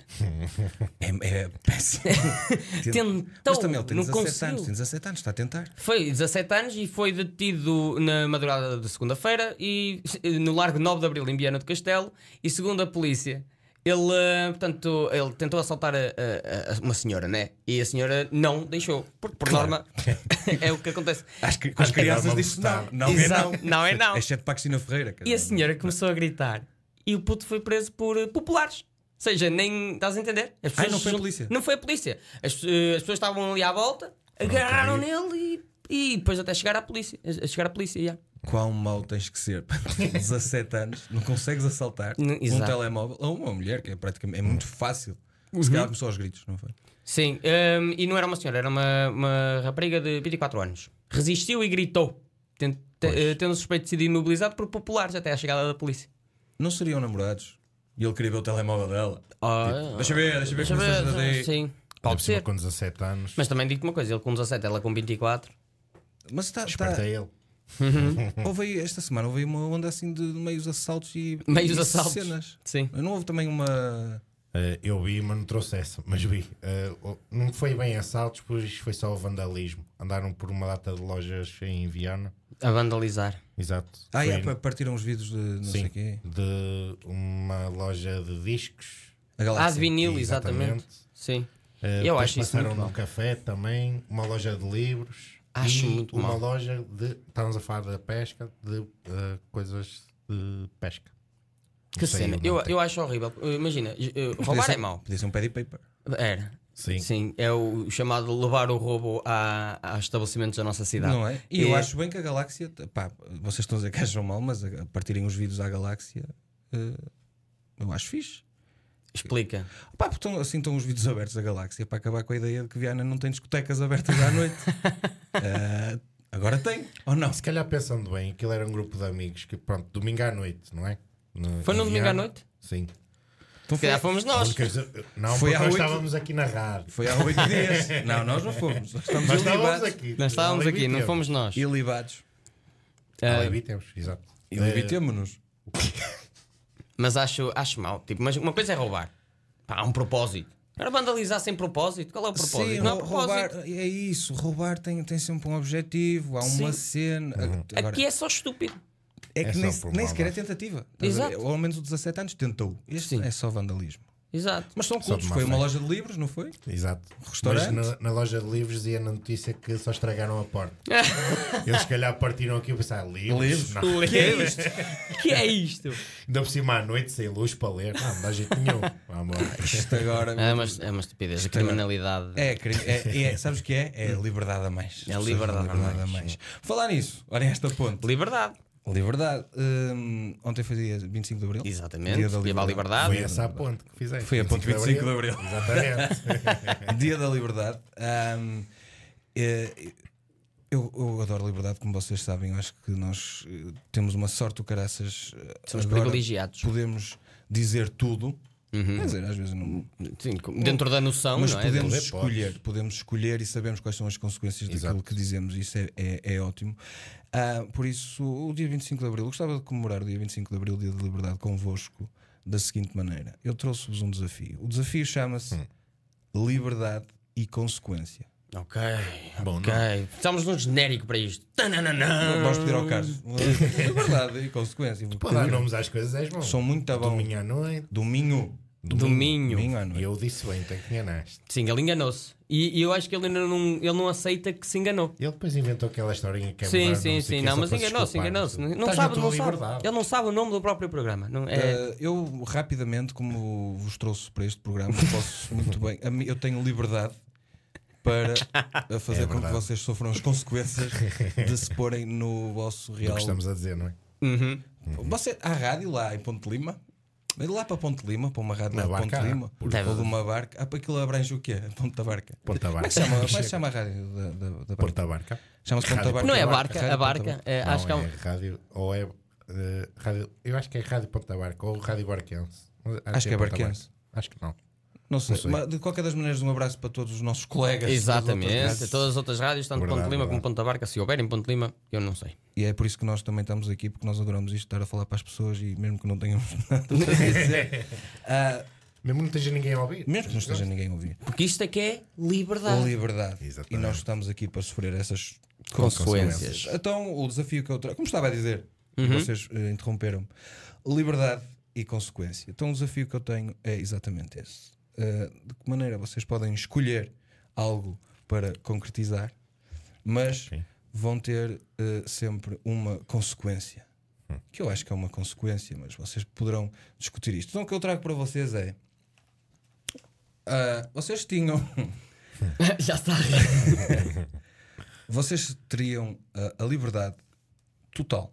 [SPEAKER 1] É péssimo.
[SPEAKER 4] Tentou,
[SPEAKER 1] Mas também ele tem
[SPEAKER 4] não
[SPEAKER 1] 17
[SPEAKER 4] conseguiu.
[SPEAKER 1] anos. Tem 17 anos, está a tentar.
[SPEAKER 4] Foi 17 anos e foi detido na madrugada de segunda-feira e no Largo 9 de Abril, em Viana do Castelo. E segundo a polícia, ele tentou assaltar uma senhora, né? E a senhora não deixou. Porque, por norma, é o que acontece.
[SPEAKER 1] Acho que com as
[SPEAKER 3] Acho que
[SPEAKER 1] crianças
[SPEAKER 3] era
[SPEAKER 1] disse não.
[SPEAKER 3] uma
[SPEAKER 1] Não é
[SPEAKER 4] Exato.
[SPEAKER 1] não.
[SPEAKER 4] Não é não.
[SPEAKER 1] Exceto para a Cristina Ferreira.
[SPEAKER 4] E a senhora começou a gritar. E o puto foi preso por populares. Ou seja, nem. Estás a entender? As pessoas
[SPEAKER 1] não foi a polícia?
[SPEAKER 4] Não foi a polícia. As pessoas estavam ali à volta, agarraram nele e depois até chegar à polícia. A chegar à polícia, já.
[SPEAKER 1] Quão mau tens que ser? 17 anos, não consegues assaltar um
[SPEAKER 4] Exato.
[SPEAKER 1] telemóvel a uma mulher, que é praticamente muito fácil. Se calhar começou aos gritos, não foi?
[SPEAKER 4] Sim, e não era uma senhora, era uma rapariga de 24 anos. Resistiu e gritou, tendo o suspeito de ser imobilizado por populares até à chegada da polícia.
[SPEAKER 1] Não seriam namorados? E ele queria ver o telemóvel dela. Deixa ver
[SPEAKER 4] Deixa
[SPEAKER 1] como
[SPEAKER 4] ver,
[SPEAKER 1] estás aí.
[SPEAKER 4] sim, pode ser.
[SPEAKER 3] Com 17 anos.
[SPEAKER 4] Mas também digo-te uma coisa: ele com 17, ela com 24.
[SPEAKER 1] Mas está.
[SPEAKER 3] Esperta ele.
[SPEAKER 1] Houve aí, esta semana houve aí uma onda assim de meios assaltos e
[SPEAKER 4] Assaltos.
[SPEAKER 1] cenas.
[SPEAKER 4] Sim.
[SPEAKER 1] Não houve também uma.
[SPEAKER 3] Eu vi, mas não trouxe essa. Mas vi. Não foi bem assaltos, pois foi só o vandalismo. Andaram por uma data de lojas em Viana.
[SPEAKER 4] A vandalizar.
[SPEAKER 3] Exato.
[SPEAKER 1] Foi, partiram os vidros de não sei
[SPEAKER 3] sim,
[SPEAKER 1] o quê.
[SPEAKER 3] de uma loja de discos.
[SPEAKER 1] A Galáxia.
[SPEAKER 4] De vinil, exatamente. Sim. Eu
[SPEAKER 3] Depois
[SPEAKER 4] acho isso
[SPEAKER 3] passaram
[SPEAKER 4] muito
[SPEAKER 3] num
[SPEAKER 4] mal.
[SPEAKER 3] café também, uma loja de livros.
[SPEAKER 4] Acho
[SPEAKER 3] e
[SPEAKER 4] muito
[SPEAKER 3] uma
[SPEAKER 4] mal.
[SPEAKER 3] loja de. Estávamos a falar da pesca, de coisas de pesca.
[SPEAKER 4] Que
[SPEAKER 3] Não sei
[SPEAKER 4] cena.
[SPEAKER 3] o nome
[SPEAKER 4] Eu acho horrível. Imagina, roubar é mau.
[SPEAKER 1] Podia ser um paddy paper.
[SPEAKER 4] Era.
[SPEAKER 3] Sim.
[SPEAKER 4] É o chamado levar o roubo a estabelecimentos da nossa cidade.
[SPEAKER 1] Não é? E eu acho bem que a Galáxia. Pá, vocês estão a dizer que acham mal, mas a partirem os vidros à Galáxia. Eu acho fixe.
[SPEAKER 4] Explica.
[SPEAKER 1] Pá, porque assim estão os vídeos abertos da Galáxia para acabar com a ideia de que Viana não tem discotecas abertas à noite. Agora tem, ou não?
[SPEAKER 3] Se calhar pensando bem, aquilo era um grupo de amigos que, pronto, domingo à noite, não é?
[SPEAKER 4] Foi no domingo à noite?
[SPEAKER 3] Sim.
[SPEAKER 1] Então
[SPEAKER 4] Se calhar fomos nós.
[SPEAKER 3] Não,
[SPEAKER 1] Foi
[SPEAKER 3] porque
[SPEAKER 1] há
[SPEAKER 3] nós
[SPEAKER 1] 8.
[SPEAKER 3] estávamos aqui na rádio.
[SPEAKER 1] Foi há 8 dias. Não, nós não fomos. Nós estamos
[SPEAKER 3] Nós estávamos
[SPEAKER 1] ilibados.
[SPEAKER 3] aqui.
[SPEAKER 4] Nós estávamos aqui, não
[SPEAKER 3] Temos.
[SPEAKER 4] fomos nós.
[SPEAKER 1] Ilibados.
[SPEAKER 3] Alibi temos, exato.
[SPEAKER 1] Ilibitemo-nos.
[SPEAKER 4] Mas acho mau. Tipo, mas uma coisa é roubar. Pá, há um propósito. Era vandalizar sem propósito. Qual é o propósito?
[SPEAKER 1] Sim,
[SPEAKER 4] não há propósito.
[SPEAKER 1] roubar, é isso. Roubar tem sempre um objetivo. Há uma cena. Agora,
[SPEAKER 4] Aqui é só estúpido.
[SPEAKER 1] é que
[SPEAKER 3] É só
[SPEAKER 1] nem,
[SPEAKER 3] por
[SPEAKER 1] nem
[SPEAKER 3] mal,
[SPEAKER 1] sequer é
[SPEAKER 3] não.
[SPEAKER 1] tentativa.
[SPEAKER 4] Exato.
[SPEAKER 1] Ou ao menos o 17 anos tentou. Este
[SPEAKER 4] Sim.
[SPEAKER 1] é só vandalismo.
[SPEAKER 4] Exato.
[SPEAKER 1] Mas são
[SPEAKER 3] Só
[SPEAKER 1] cultos.
[SPEAKER 3] de má
[SPEAKER 1] Foi uma
[SPEAKER 3] fé.
[SPEAKER 1] loja de livros, não foi?
[SPEAKER 3] Exato.
[SPEAKER 1] Restaurante?
[SPEAKER 3] Mas na loja de livros dizia na notícia que só estragaram a porta. Eles se calhar partiram aqui e pensaram, livros? Não.
[SPEAKER 4] Que é isto? Que é isto?
[SPEAKER 3] Ainda por cima à noite, sem luz para ler. Não dá jeito nenhum. Vamos lá.
[SPEAKER 1] Isto agora.
[SPEAKER 4] É uma estupidez. A criminalidade.
[SPEAKER 1] Sabes o que é? É liberdade a mais.
[SPEAKER 4] É liberdade a
[SPEAKER 1] mais. Falar nisso, olha esta ponte.
[SPEAKER 4] Liberdade.
[SPEAKER 1] Liberdade. Ontem foi dia 25 de Abril.
[SPEAKER 4] Exatamente.
[SPEAKER 1] Dia da
[SPEAKER 4] Viva a liberdade.
[SPEAKER 3] Foi essa a ponte que fizeste.
[SPEAKER 1] Foi a ponte 25 de Abril.
[SPEAKER 3] Exatamente.
[SPEAKER 1] Dia da Liberdade. Eu adoro liberdade, como vocês sabem. Eu acho que nós temos uma sorte do caraças.
[SPEAKER 4] Somos
[SPEAKER 1] Agora
[SPEAKER 4] privilegiados.
[SPEAKER 1] Podemos dizer tudo. Quer dizer, às vezes não.
[SPEAKER 4] Sim, dentro da noção,
[SPEAKER 1] Mas
[SPEAKER 4] não é?
[SPEAKER 1] podemos
[SPEAKER 3] Poder,
[SPEAKER 1] escolher, podemos escolher e sabemos quais são as consequências daquilo
[SPEAKER 3] Exato.
[SPEAKER 1] que dizemos. Isso é ótimo. Por isso, o dia 25 de Abril, eu gostava de comemorar o dia 25 de Abril, Dia da Liberdade, convosco da seguinte maneira. Eu trouxe-vos um desafio. O desafio chama-se Liberdade e Consequência.
[SPEAKER 4] Ok.
[SPEAKER 3] Bom,
[SPEAKER 4] Ok. Precisamos de um genérico para isto.
[SPEAKER 1] Vamos pedir ao Carlos. Liberdade e Consequência.
[SPEAKER 3] Para dar nomes às coisas és bom.
[SPEAKER 1] São muito bom.
[SPEAKER 3] Domingo à noite.
[SPEAKER 1] Domingo.
[SPEAKER 4] Do Minho.
[SPEAKER 1] Minho à noite.
[SPEAKER 3] E eu disse bem, tem que enganaste.
[SPEAKER 4] Sim, ele enganou-se. E eu acho que ele ainda não aceita que se enganou.
[SPEAKER 3] Ele depois inventou aquela historinha que é
[SPEAKER 4] Sim,
[SPEAKER 3] mudar,
[SPEAKER 4] sim,
[SPEAKER 3] não sei
[SPEAKER 4] sim.
[SPEAKER 3] o quê,
[SPEAKER 4] Não,
[SPEAKER 3] só
[SPEAKER 4] mas
[SPEAKER 3] para se
[SPEAKER 4] enganou-se,
[SPEAKER 3] desculpar,
[SPEAKER 4] enganou-se.
[SPEAKER 3] mas
[SPEAKER 4] Não
[SPEAKER 3] estás
[SPEAKER 4] sabe,
[SPEAKER 3] na tua
[SPEAKER 4] não sabe.
[SPEAKER 3] liberdade.
[SPEAKER 4] Ele não sabe o nome do próprio programa. Não é...
[SPEAKER 1] Eu rapidamente, como vos trouxe para este programa, posso muito bem. Eu tenho liberdade para fazer com que
[SPEAKER 3] verdade.
[SPEAKER 1] vocês sofram as consequências de se porem no vosso
[SPEAKER 3] Do
[SPEAKER 1] real.
[SPEAKER 3] que estamos a dizer, não é?
[SPEAKER 1] Você, há rádio lá em Ponte Lima? Lá para Ponte Lima, para uma rádio
[SPEAKER 3] Na
[SPEAKER 1] lá de
[SPEAKER 3] barca,
[SPEAKER 1] Ponte Lima,
[SPEAKER 4] Deve.
[SPEAKER 1] ou de uma barca. Para aquilo abrange o quê? A Ponte da Barca.
[SPEAKER 3] Ponta
[SPEAKER 1] Como é que se chama a rádio da barca?
[SPEAKER 3] Ponta Barca.
[SPEAKER 1] Chama-se Ponte da Barca.
[SPEAKER 4] Não é a
[SPEAKER 1] Rádio
[SPEAKER 4] barca, a
[SPEAKER 1] Ponta
[SPEAKER 4] barca.
[SPEAKER 1] Barca.
[SPEAKER 4] É,
[SPEAKER 3] Não,
[SPEAKER 4] acho que é um...
[SPEAKER 3] rádio, ou é rádio, eu acho que é Rádio Ponta Barca ou Rádio Barquense.
[SPEAKER 1] Acho que é
[SPEAKER 3] Ponta
[SPEAKER 1] Barquense.
[SPEAKER 3] Barca. Acho que não.
[SPEAKER 1] Não sei.
[SPEAKER 3] Não sei.
[SPEAKER 1] Mas, de qualquer das maneiras, um abraço para todos os nossos colegas. das outras
[SPEAKER 4] Exatamente.
[SPEAKER 1] rádios.
[SPEAKER 4] Todas as outras rádios, tanto
[SPEAKER 3] Verdade,
[SPEAKER 4] Ponte Lima como
[SPEAKER 3] verdade.
[SPEAKER 4] Ponta Barca, se houver em Ponte Lima, eu não sei.
[SPEAKER 1] E é por isso que nós também estamos aqui, porque nós adoramos isto, estar a falar para as pessoas e mesmo que não tenhamos nada a dizer,
[SPEAKER 3] Mesmo não esteja ninguém a ouvir.
[SPEAKER 1] mesmo que não esteja ninguém a ouvir.
[SPEAKER 4] Porque isto é que é
[SPEAKER 1] A
[SPEAKER 4] liberdade.
[SPEAKER 1] liberdade.
[SPEAKER 3] Exatamente.
[SPEAKER 1] E nós estamos aqui para sofrer essas
[SPEAKER 4] Consequências.
[SPEAKER 1] Então, o desafio que eu trago, como estava a dizer, vocês interromperam-me, liberdade e consequência. Então, o desafio que eu tenho é exatamente esse. De que maneira vocês podem escolher algo para concretizar, mas
[SPEAKER 3] Sim.
[SPEAKER 1] vão ter sempre uma consequência. Que eu acho que é uma consequência, mas vocês poderão discutir isto. Então, o que eu trago para vocês é. Vocês tinham.
[SPEAKER 4] Já está.
[SPEAKER 1] Vocês teriam a liberdade total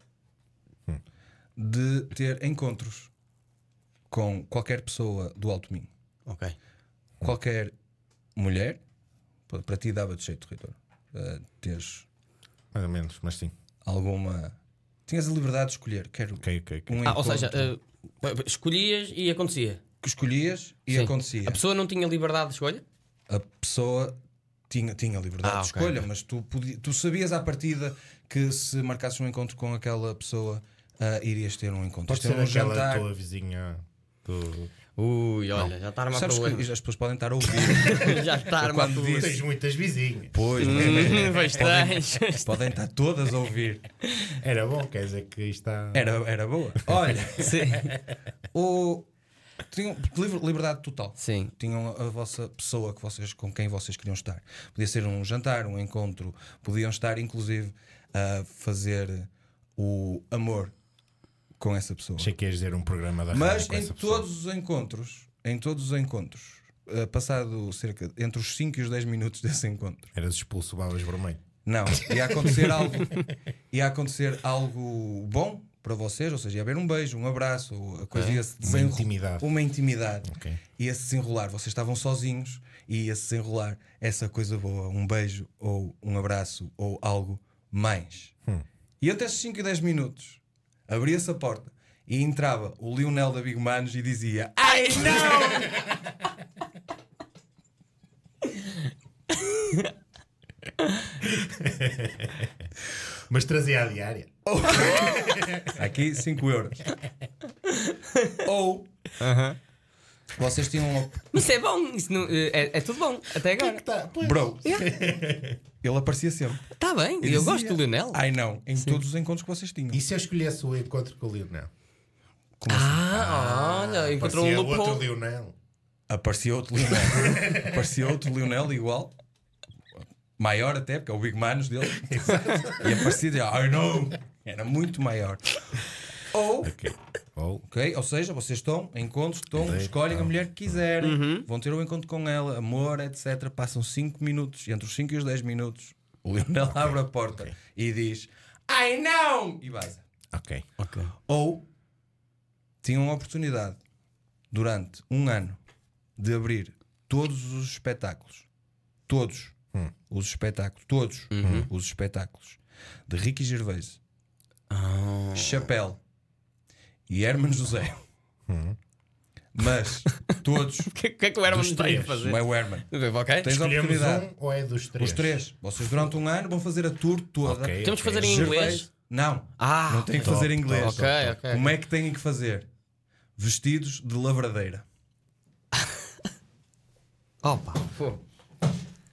[SPEAKER 1] de ter encontros com qualquer pessoa do Alto Minho.
[SPEAKER 4] Ok.
[SPEAKER 1] Qualquer mulher. Para ti dava de jeito, Reitor. Teres
[SPEAKER 3] Mais ou menos, mas sim.
[SPEAKER 1] alguma. Tinhas a liberdade de escolher. Quero
[SPEAKER 3] Ok.
[SPEAKER 1] um
[SPEAKER 4] Ou
[SPEAKER 1] encontro
[SPEAKER 4] seja, escolhias e acontecia.
[SPEAKER 1] que escolhias e
[SPEAKER 4] Sim.
[SPEAKER 1] acontecia.
[SPEAKER 4] A pessoa não tinha liberdade de escolha?
[SPEAKER 1] A pessoa tinha liberdade de
[SPEAKER 4] ok.
[SPEAKER 1] escolha, mas tu sabias à partida que se marcasses um encontro com aquela pessoa, irias ter um encontro.
[SPEAKER 3] Pode
[SPEAKER 1] Isto é
[SPEAKER 3] ser
[SPEAKER 1] um
[SPEAKER 3] aquela
[SPEAKER 1] jantar.
[SPEAKER 3] tua vizinha.
[SPEAKER 4] Ui, olha, já está armado
[SPEAKER 1] Sabes
[SPEAKER 4] problema.
[SPEAKER 1] que as pessoas podem estar a ouvir.
[SPEAKER 4] Já está armado
[SPEAKER 1] quando
[SPEAKER 4] problema.
[SPEAKER 1] disse-
[SPEAKER 3] Tens muitas vizinhas.
[SPEAKER 1] Pois,
[SPEAKER 4] Pois tens.
[SPEAKER 1] podem estar todas a ouvir.
[SPEAKER 3] Era bom, quer dizer que isto está.
[SPEAKER 1] Era boa. Olha,
[SPEAKER 4] Sim.
[SPEAKER 1] tinham liberdade total.
[SPEAKER 4] Sim.
[SPEAKER 1] Tinham a vossa pessoa com quem vocês queriam estar. Podia ser um jantar, um encontro. Podiam estar, inclusive, a fazer o amor com essa pessoa.
[SPEAKER 3] Achei que ias dizer um programa da
[SPEAKER 1] Mas
[SPEAKER 3] rádio com
[SPEAKER 1] em
[SPEAKER 3] essa pessoa.
[SPEAKER 1] todos os encontros, passado cerca entre os 5 e os 10 minutos desse encontro,
[SPEAKER 3] Eras expulso, babas vermelho.
[SPEAKER 1] não, ia acontecer algo bom para vocês, ou seja, ia haver um beijo, um abraço, a coisa ia se
[SPEAKER 3] intimidade.
[SPEAKER 1] uma intimidade.
[SPEAKER 3] Ok.
[SPEAKER 1] Ia se desenrolar, vocês estavam sozinhos e ia se desenrolar essa coisa boa, um beijo ou um abraço ou algo mais. E entre esses 5 e 10 minutos abria-se a porta e entrava o Lionel da Big Manos e dizia: ai não!
[SPEAKER 3] Mas trazia a diária.
[SPEAKER 1] Aqui 5 euros. Ou vocês tinham
[SPEAKER 4] Mas isso é bom, isso não- é tudo bom, até agora.
[SPEAKER 1] bro. Ele aparecia sempre.
[SPEAKER 4] Está bem,
[SPEAKER 1] E
[SPEAKER 4] eu
[SPEAKER 1] dizia,
[SPEAKER 4] gosto do Lionel.
[SPEAKER 1] ai não, em todos os encontros que vocês tinham.
[SPEAKER 3] E se eu escolhesse o encontro com o Lionel?
[SPEAKER 4] Olha, encontrou um
[SPEAKER 3] Parecia outro
[SPEAKER 4] loophole.
[SPEAKER 3] Lionel.
[SPEAKER 1] Aparecia outro Lionel. Aparecia outro Lionel igual. Maior até, porque é o Big Manos dele. E aparecia e dizia: ai não! Era muito maior. Ou,
[SPEAKER 3] Ok. Ou
[SPEAKER 1] ok, ou seja, vocês estão em encontros, escolhem a mulher que quiserem, vão ter um encontro com ela, amor, etc. Passam 5 minutos, e entre os 5 e os 10 minutos, o Lionel abre a porta e diz: ai não! E vaza.
[SPEAKER 3] ok.
[SPEAKER 1] Ou tinham a oportunidade durante um ano de abrir todos os espetáculos, todos os espetáculos de Ricky Gervais, Chapelle e Herman José. Mas todos,
[SPEAKER 4] O que é que o Herman
[SPEAKER 3] Dos
[SPEAKER 4] tem a
[SPEAKER 3] três.
[SPEAKER 4] fazer?
[SPEAKER 1] não é o Herman.
[SPEAKER 4] Ok.
[SPEAKER 1] Tens a
[SPEAKER 3] Escolhemos
[SPEAKER 1] oportunidade.
[SPEAKER 3] um ou é dos três?
[SPEAKER 1] Os três. Vocês durante um ano vão fazer a tour toda.
[SPEAKER 3] Ok.
[SPEAKER 4] Temos que fazer em
[SPEAKER 1] Gervais-
[SPEAKER 4] inglês?
[SPEAKER 1] Não.
[SPEAKER 4] Ah,
[SPEAKER 1] Não têm que
[SPEAKER 3] top,
[SPEAKER 1] fazer em inglês.
[SPEAKER 4] ok, ok.
[SPEAKER 1] Como é que têm que fazer? Vestidos de lavradeira.
[SPEAKER 4] Opa,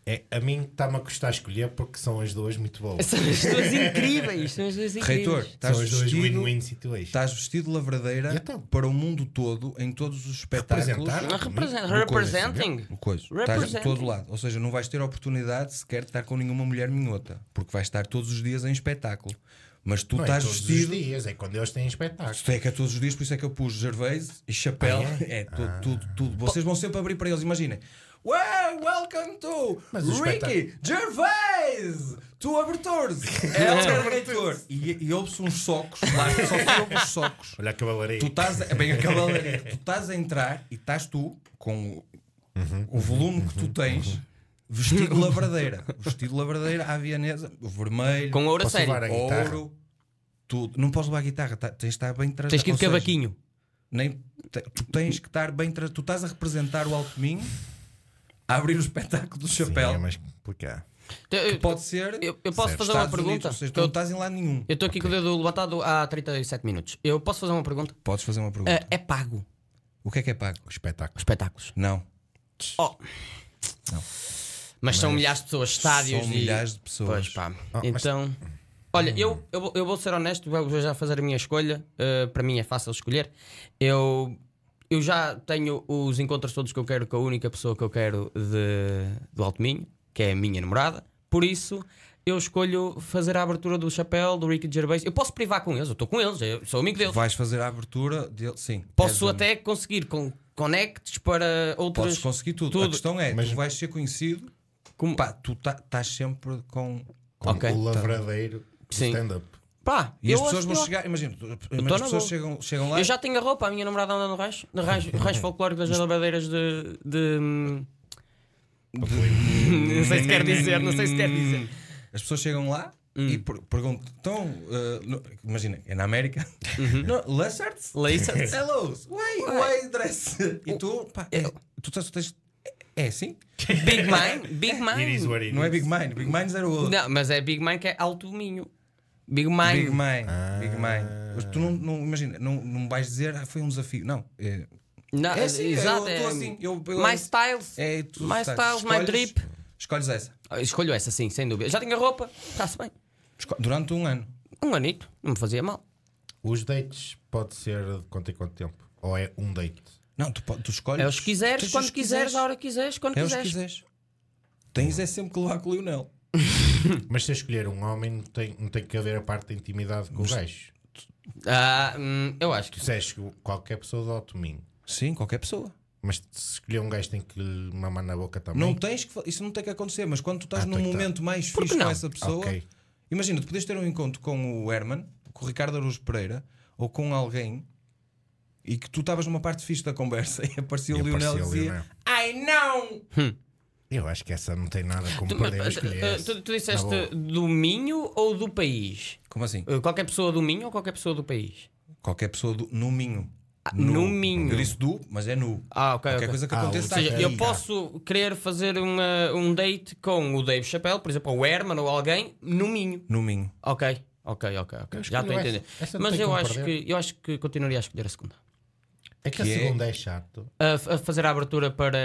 [SPEAKER 3] A mim está-me a custar escolher porque são as duas muito boas.
[SPEAKER 4] São as duas incríveis. São as duas
[SPEAKER 1] Reitor,
[SPEAKER 4] incríveis.
[SPEAKER 3] São as duas win-win situations.
[SPEAKER 1] estás vestido de lavradeira
[SPEAKER 3] E então?
[SPEAKER 1] para o mundo todo, em todos os espetáculos.
[SPEAKER 3] Representar?
[SPEAKER 4] Representing.
[SPEAKER 1] No coisa. Estás
[SPEAKER 4] Representing.
[SPEAKER 1] de todo lado. Ou seja, não vais ter oportunidade sequer de estar com nenhuma mulher minhota, porque vais estar todos os dias em espetáculo. Mas tu
[SPEAKER 3] Não
[SPEAKER 1] estás
[SPEAKER 3] é todos
[SPEAKER 1] vestido.
[SPEAKER 3] os dias, é quando eles têm espetáculo.
[SPEAKER 1] Isto é que é todos os dias, por isso é que eu pus Gervais e chapéu. Tudo. Vocês vão sempre abrir para eles, imaginem. Well, welcome to
[SPEAKER 3] Mas o
[SPEAKER 1] Ricky Gervais! Tu abertores! É o reitor! E ouve-se uns socos, lá, só se ouve os socos.
[SPEAKER 3] Olha a cavalaria.
[SPEAKER 1] Tu estás, bem a cavalaria, tu estás a entrar e estás tu com o volume que tu tens. Vestido de lavradeira. Vestido de lavradeira à vianesa, vermelho,
[SPEAKER 4] Com ouro a
[SPEAKER 3] Posso
[SPEAKER 4] sério.
[SPEAKER 3] levar a guitarra?
[SPEAKER 1] ouro, tudo. Não podes levar a guitarra, tens de estar bem tratado.
[SPEAKER 4] Tens que ir de cavaquinho.
[SPEAKER 1] Tu tens que estar bem tratado. Tu estás a representar o Alto Minho, a abrir o espetáculo do chapéu.
[SPEAKER 3] Sim, mas porquê?
[SPEAKER 1] Pode ser.
[SPEAKER 4] Eu posso
[SPEAKER 3] Certo.
[SPEAKER 4] fazer uma
[SPEAKER 1] Estados
[SPEAKER 4] pergunta?
[SPEAKER 1] Unidos, ou seja, tu não estás em lado nenhum.
[SPEAKER 4] Eu estou aqui com o dedo levantado há 37 minutos. Eu posso fazer uma pergunta?
[SPEAKER 1] Podes fazer uma pergunta.
[SPEAKER 4] É pago
[SPEAKER 1] O que é pago?
[SPEAKER 3] O espetáculo.
[SPEAKER 4] os espetáculos?
[SPEAKER 1] Não.
[SPEAKER 4] Oh.
[SPEAKER 1] Não.
[SPEAKER 4] Mas são milhares de pessoas, estádios
[SPEAKER 1] São
[SPEAKER 4] e...
[SPEAKER 1] milhares de pessoas.
[SPEAKER 4] Pois pá.
[SPEAKER 3] mas-
[SPEAKER 4] Então... Olha, eu vou ser honesto, vou já fazer a minha escolha. Para mim é fácil escolher. Eu já tenho os encontros todos que eu quero com a única pessoa que eu quero do Alto Minho, que é a minha namorada. Por isso, eu escolho fazer a abertura do chapéu, do Ricky Gervais. Eu posso privar com eles, eu estou com eles, eu sou amigo deles.
[SPEAKER 1] Vais fazer a abertura dele, sim.
[SPEAKER 4] Posso
[SPEAKER 1] És
[SPEAKER 4] até conseguir conectes para outras...
[SPEAKER 1] Podes conseguir tudo. A questão é, tu vais ser conhecido. Pá, tu estás sempre com.
[SPEAKER 4] Ok.
[SPEAKER 3] O lavradeiro do
[SPEAKER 4] Sim.
[SPEAKER 3] stand-up.
[SPEAKER 4] Pá,
[SPEAKER 1] E
[SPEAKER 4] eu
[SPEAKER 1] as pessoas
[SPEAKER 4] acho
[SPEAKER 1] vão
[SPEAKER 4] que
[SPEAKER 1] chegar. Imagina,
[SPEAKER 4] tô
[SPEAKER 1] as
[SPEAKER 4] na
[SPEAKER 1] pessoas
[SPEAKER 4] boa.
[SPEAKER 1] chegam lá.
[SPEAKER 4] Eu já tenho a roupa, a minha namorada anda no rancho folclórico das lavadeiras de... Não sei se quer dizer, não sei se quer dizer.
[SPEAKER 1] As pessoas chegam lá e perguntam. Então, imagina, é na América. No, Lizards?
[SPEAKER 4] Lizards?
[SPEAKER 1] Hello, why dress? E tu, pá, tu tens. É assim?
[SPEAKER 4] Big Mine? Big
[SPEAKER 3] It is
[SPEAKER 4] Mine?
[SPEAKER 3] what it
[SPEAKER 1] Não é
[SPEAKER 3] is.
[SPEAKER 1] Big Mine. Big Mine era o outro.
[SPEAKER 4] Não, mas é Big Mine que é Alto Minho. Big Mine.
[SPEAKER 1] Big Mine. Big Mine. Mas tu não imagina, não vais dizer, foi um desafio. Não.
[SPEAKER 4] Não,
[SPEAKER 1] É assim,
[SPEAKER 4] exato,
[SPEAKER 1] eu estou assim.
[SPEAKER 4] My Styles.
[SPEAKER 1] É, tu
[SPEAKER 4] My
[SPEAKER 1] estás-
[SPEAKER 4] Styles, My
[SPEAKER 1] escolhes-
[SPEAKER 4] Drip.
[SPEAKER 1] Escolhes essa.
[SPEAKER 4] Escolho essa, sim, sem dúvida. Já tinha roupa, está-se bem.
[SPEAKER 1] Durante um ano.
[SPEAKER 4] Um anito, não me fazia mal.
[SPEAKER 3] Os dates pode ser de quanto em quanto tempo? Ou é um date?
[SPEAKER 1] Não, tu escolhes.
[SPEAKER 4] É os que quiseres,
[SPEAKER 1] tens
[SPEAKER 4] quando
[SPEAKER 1] os que
[SPEAKER 4] quiseres, a hora que quiseres, quando
[SPEAKER 1] É os que
[SPEAKER 4] quiseres.
[SPEAKER 1] quiseres. Tens é sempre que levar com o Lionel.
[SPEAKER 3] Mas se eu escolher um homem, não tem que haver a parte da intimidade com o gajo.
[SPEAKER 4] Eu acho
[SPEAKER 3] Tu
[SPEAKER 4] que
[SPEAKER 3] disseste que qualquer pessoa do Alto Minho.
[SPEAKER 1] Sim, qualquer pessoa.
[SPEAKER 3] Mas se escolher um gajo, tem que lhe mamar na boca também.
[SPEAKER 1] Não tens que, isso não tem que acontecer, mas quando tu estás num
[SPEAKER 3] tem que
[SPEAKER 1] momento mais
[SPEAKER 4] Por que
[SPEAKER 1] fixe com
[SPEAKER 4] não?
[SPEAKER 1] essa pessoa,
[SPEAKER 3] Ok.
[SPEAKER 1] imagina, tu podias ter um encontro com o Herman, com o Ricardo Araújo Pereira ou com alguém e que tu estavas numa parte fixe da conversa e aparecia o
[SPEAKER 3] E
[SPEAKER 1] Lionel e
[SPEAKER 3] aparecia o
[SPEAKER 1] dizia:
[SPEAKER 3] Lionel.
[SPEAKER 1] Ai não!
[SPEAKER 3] Eu acho que essa não tem nada como perder a escolher. essa.
[SPEAKER 4] tu disseste
[SPEAKER 3] Na boa.
[SPEAKER 4] do Minho ou do país?
[SPEAKER 1] Como assim?
[SPEAKER 4] Qualquer pessoa do Minho ou qualquer pessoa do país?
[SPEAKER 1] Qualquer pessoa no Minho.
[SPEAKER 4] no Minho.
[SPEAKER 1] Eu disse do, mas é nu.
[SPEAKER 4] Ok,
[SPEAKER 1] Qualquer
[SPEAKER 4] ok.
[SPEAKER 1] coisa que
[SPEAKER 3] Ah,
[SPEAKER 1] aconteça
[SPEAKER 3] ou
[SPEAKER 4] Ou seja,
[SPEAKER 1] aqui.
[SPEAKER 4] eu posso querer fazer um date com o Dave Chappelle, por exemplo, ou o Herman ou alguém, no Minho.
[SPEAKER 1] No Minho.
[SPEAKER 4] Ok. Já
[SPEAKER 3] escolho
[SPEAKER 4] estou a entender.
[SPEAKER 3] essa não
[SPEAKER 4] Mas
[SPEAKER 3] tem
[SPEAKER 4] eu
[SPEAKER 3] como
[SPEAKER 4] acho,
[SPEAKER 3] perder.
[SPEAKER 4] eu acho que continuaria a escolher a segunda.
[SPEAKER 3] É que a
[SPEAKER 1] que é-
[SPEAKER 3] segunda é chato.
[SPEAKER 4] A fazer a abertura para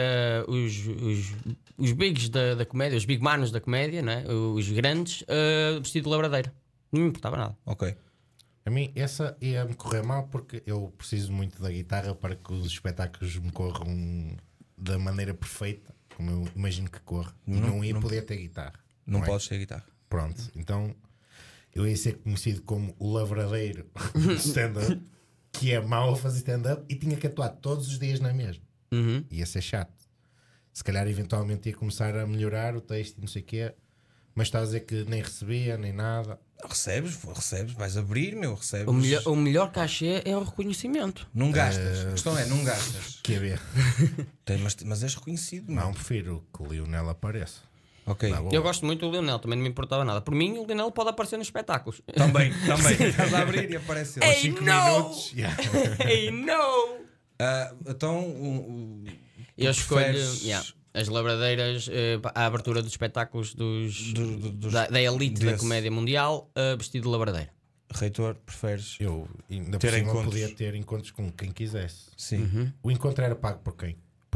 [SPEAKER 4] os bigs da comédia, os big manos da comédia, né? Os grandes, vestido de lavradeira. Não me importava nada.
[SPEAKER 1] Ok.
[SPEAKER 3] A mim, essa ia-me correr mal porque eu preciso muito da guitarra para que os espetáculos me corram da maneira perfeita, como eu imagino que corra. E não ia poder ter guitarra.
[SPEAKER 1] Não
[SPEAKER 3] é?
[SPEAKER 1] podes ter guitarra.
[SPEAKER 3] Pronto, então eu ia ser conhecido como o lavradeiro de stand-up, que é mau a fazer stand-up e tinha que atuar todos os dias na mesma. Ia ser chato. Se calhar eventualmente ia começar a melhorar o texto e não sei o quê, mas está a dizer que nem recebia, nem nada.
[SPEAKER 1] Recebes, vais abrir, meu, recebes.
[SPEAKER 4] O melhor cachê é o reconhecimento.
[SPEAKER 1] Não gastas. A questão é, não gastas.
[SPEAKER 3] Quer ver?
[SPEAKER 1] Mas és reconhecido, meu.
[SPEAKER 3] Não, prefiro que o Lionel apareça.
[SPEAKER 1] Ok.
[SPEAKER 3] Tá bom.
[SPEAKER 4] Eu gosto muito do Lionel, também não me importava nada. Por mim, o Lionel pode aparecer nos espetáculos.
[SPEAKER 1] Também. Estás a abrir e aparece ele.
[SPEAKER 4] Ei,
[SPEAKER 3] 5
[SPEAKER 4] não!
[SPEAKER 3] minutos. Yeah.
[SPEAKER 4] Hey, no!
[SPEAKER 1] Então,
[SPEAKER 4] Eu escolho
[SPEAKER 1] preferes-
[SPEAKER 4] as lavradeiras, a abertura dos espetáculos da elite da
[SPEAKER 1] desse.
[SPEAKER 4] comédia mundial, vestido de lavradeira.
[SPEAKER 1] reitor, preferes?
[SPEAKER 3] Eu ainda
[SPEAKER 1] Ter
[SPEAKER 3] por cima
[SPEAKER 1] encontros.
[SPEAKER 3] podia ter encontros com quem quisesse.
[SPEAKER 1] Sim.
[SPEAKER 3] O encontro era pago por quem? Por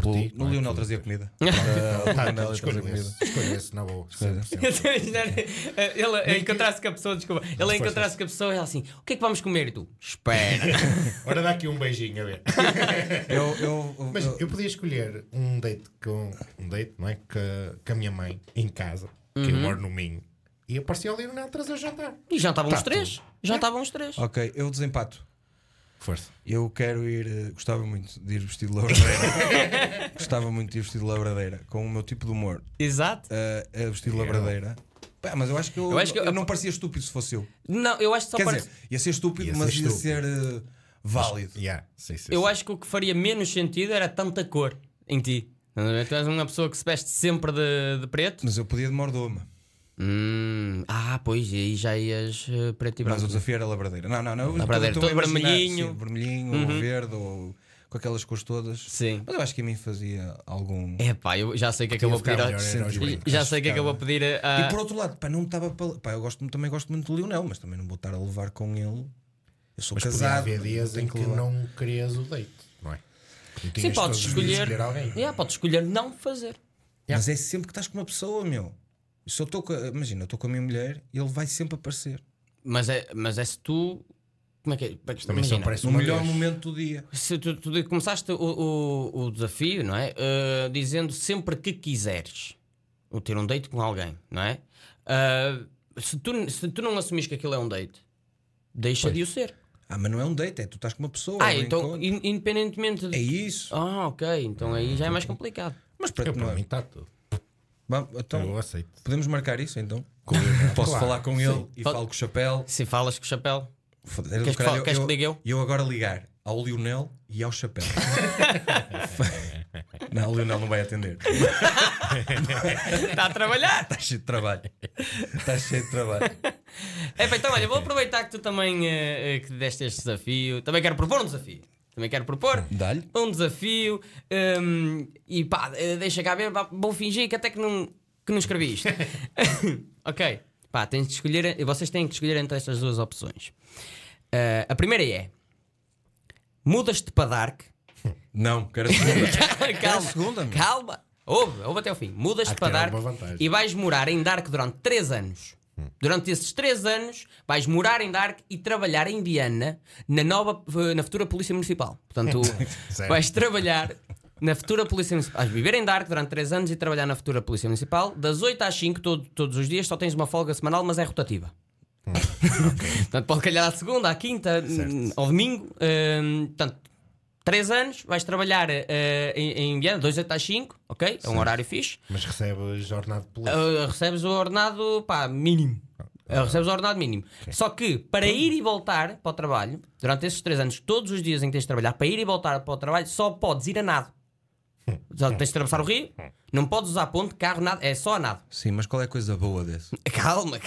[SPEAKER 3] por ti.
[SPEAKER 1] No Lionel trazia comida.
[SPEAKER 3] Tá,
[SPEAKER 1] Lionel trazia
[SPEAKER 3] escolho esse na boa. 100%.
[SPEAKER 4] Ele a encontrar-se com a pessoa, desculpa. Ele a encontrar-se com a pessoa e ela assim: o que é que vamos comer? E tu, espera.
[SPEAKER 3] Ora, dá aqui um beijinho, a ver. Mas
[SPEAKER 1] Eu-
[SPEAKER 3] eu podia escolher um date, não é? Com a minha mãe em casa, que eu moro no Minho, e aparecia o Lionel trazer o jantar.
[SPEAKER 4] E já estavam
[SPEAKER 3] Tá
[SPEAKER 4] os três. Já estavam os três.
[SPEAKER 1] Ok, eu desempato.
[SPEAKER 3] Força.
[SPEAKER 1] Eu quero ir. Gostava muito de ir vestido de labradeira. Gostava muito de ir vestido de labradeira, com o meu tipo de humor.
[SPEAKER 4] Exato.
[SPEAKER 1] Vestido de labradeira. Pá, mas eu acho que eu não parecia estúpido se fosse eu.
[SPEAKER 4] Não, eu acho que só
[SPEAKER 1] Quer
[SPEAKER 4] parece.
[SPEAKER 1] dizer, ia ser estúpido,
[SPEAKER 3] Ia ser
[SPEAKER 1] mas ia
[SPEAKER 3] estúpido.
[SPEAKER 1] ser válido.
[SPEAKER 3] Sim.
[SPEAKER 4] Eu acho que o que faria menos sentido era tanta cor em ti. Tu és uma pessoa que se veste sempre de preto.
[SPEAKER 1] Mas eu podia de mordomo.
[SPEAKER 4] Pois, e aí já ias preto e
[SPEAKER 1] Mas
[SPEAKER 4] branco.
[SPEAKER 1] o desafio era labradeira. Não.
[SPEAKER 4] Labradeira,
[SPEAKER 1] estou a
[SPEAKER 4] todo
[SPEAKER 1] imaginar,
[SPEAKER 4] vermelhinho.
[SPEAKER 1] sim, vermelhinho ou verde ou com aquelas cores todas.
[SPEAKER 4] Sim.
[SPEAKER 1] Mas eu acho que a mim fazia algum.
[SPEAKER 4] Eu já sei o que é que eu vou
[SPEAKER 3] Podia
[SPEAKER 4] pedir.
[SPEAKER 3] ficar melhor, era os brincos.
[SPEAKER 4] Já sei o que é que eu vou pedir a.
[SPEAKER 1] E por outro lado, pá, não estava pá, também gosto muito do Lionel, mas também não vou estar a levar com ele. Eu sou
[SPEAKER 3] Mas podia
[SPEAKER 1] casado.
[SPEAKER 3] haver dias
[SPEAKER 1] tenho
[SPEAKER 3] em que
[SPEAKER 1] levar.
[SPEAKER 3] não querias o date, não é?
[SPEAKER 4] Sim,
[SPEAKER 3] E tinhas
[SPEAKER 4] podes
[SPEAKER 3] todos os dias de
[SPEAKER 4] escolher.
[SPEAKER 3] alguém.
[SPEAKER 4] Podes escolher não fazer.
[SPEAKER 1] Mas é sempre que estás com uma pessoa, meu. Se eu estou imagina, eu estou com a minha mulher e ele vai sempre aparecer.
[SPEAKER 4] Mas é se tu. Como é que é?
[SPEAKER 3] Também só
[SPEAKER 4] Imagina,
[SPEAKER 3] parece
[SPEAKER 1] No
[SPEAKER 3] uma
[SPEAKER 1] melhor
[SPEAKER 3] vez.
[SPEAKER 1] momento do dia.
[SPEAKER 4] se tu começaste o desafio, não é? Dizendo sempre que quiseres ou ter um date com alguém, não é? Se tu não assumires que aquilo é um date, deixa de o ser.
[SPEAKER 1] Mas não é um date, é tu estás com uma pessoa. é um
[SPEAKER 4] Então,
[SPEAKER 1] encontro.
[SPEAKER 4] independentemente de.
[SPEAKER 1] É isso.
[SPEAKER 4] Ok, então aí já é mais complicado.
[SPEAKER 1] Mas para
[SPEAKER 3] Eu,
[SPEAKER 1] ti
[SPEAKER 3] para
[SPEAKER 1] não
[SPEAKER 3] mim
[SPEAKER 1] é.
[SPEAKER 3] está tudo.
[SPEAKER 1] Vamos, então,
[SPEAKER 3] Eu aceito.
[SPEAKER 1] podemos marcar isso então?
[SPEAKER 3] Lionel.
[SPEAKER 1] Posso
[SPEAKER 3] Claro.
[SPEAKER 1] falar com ele e
[SPEAKER 4] Pode-
[SPEAKER 1] falo com o chapéu.
[SPEAKER 4] Se falas com o chapéu,
[SPEAKER 1] Foda-se,
[SPEAKER 4] Queres que ligue eu?
[SPEAKER 1] eu agora ligar ao Lionel e ao chapéu. Não, o Lionel não vai atender.
[SPEAKER 4] está a trabalhar.
[SPEAKER 1] Está cheio de trabalho. Está cheio de trabalho.
[SPEAKER 4] Então, olha, vou aproveitar que tu também que deste este desafio. Também quero propor um desafio.
[SPEAKER 1] Dá-lhe.
[SPEAKER 4] Um desafio. E pá, deixa cá ver. Vou fingir que até que não escrevi isto. Ok. Pá, tens de escolher. Vocês têm que escolher entre estas duas opções. A primeira é: mudas-te para Dark.
[SPEAKER 1] Não, quero a segunda.
[SPEAKER 4] Calma,
[SPEAKER 1] segunda, meu.
[SPEAKER 4] calma. Ouve até ao fim. Mudas-te
[SPEAKER 3] Há que
[SPEAKER 4] para
[SPEAKER 3] ter
[SPEAKER 4] Dark
[SPEAKER 3] alguma vantagem.
[SPEAKER 4] e vais morar em Dark durante 3 anos. Durante esses 3 anos vais morar em Dark e trabalhar em Viana na futura Polícia Municipal. Portanto,
[SPEAKER 3] Certo.
[SPEAKER 4] vais trabalhar na futura Polícia Municipal. Vais viver em Dark durante 3 anos e trabalhar na futura Polícia Municipal. Das 8 às 5 todos os dias, só tens uma folga semanal, mas é rotativa. Portanto, pode calhar à segunda, à quinta, ao domingo. Portanto, 3 anos, vais trabalhar em Viana, 2 às 5, ok? É um horário fixe.
[SPEAKER 3] Mas recebes jornada de polícia.
[SPEAKER 4] Recebes o ordenado, pá, mínimo. Recebes o ordenado mínimo. Só que para ir e voltar para o trabalho, durante esses 3 anos, todos os dias em que tens de trabalhar, para ir e voltar para o trabalho, só podes ir a nado. Só tens de atravessar o rio, não podes usar ponte, carro, nada, é só a nado.
[SPEAKER 1] Sim, mas qual é a coisa boa desse?
[SPEAKER 4] Calma.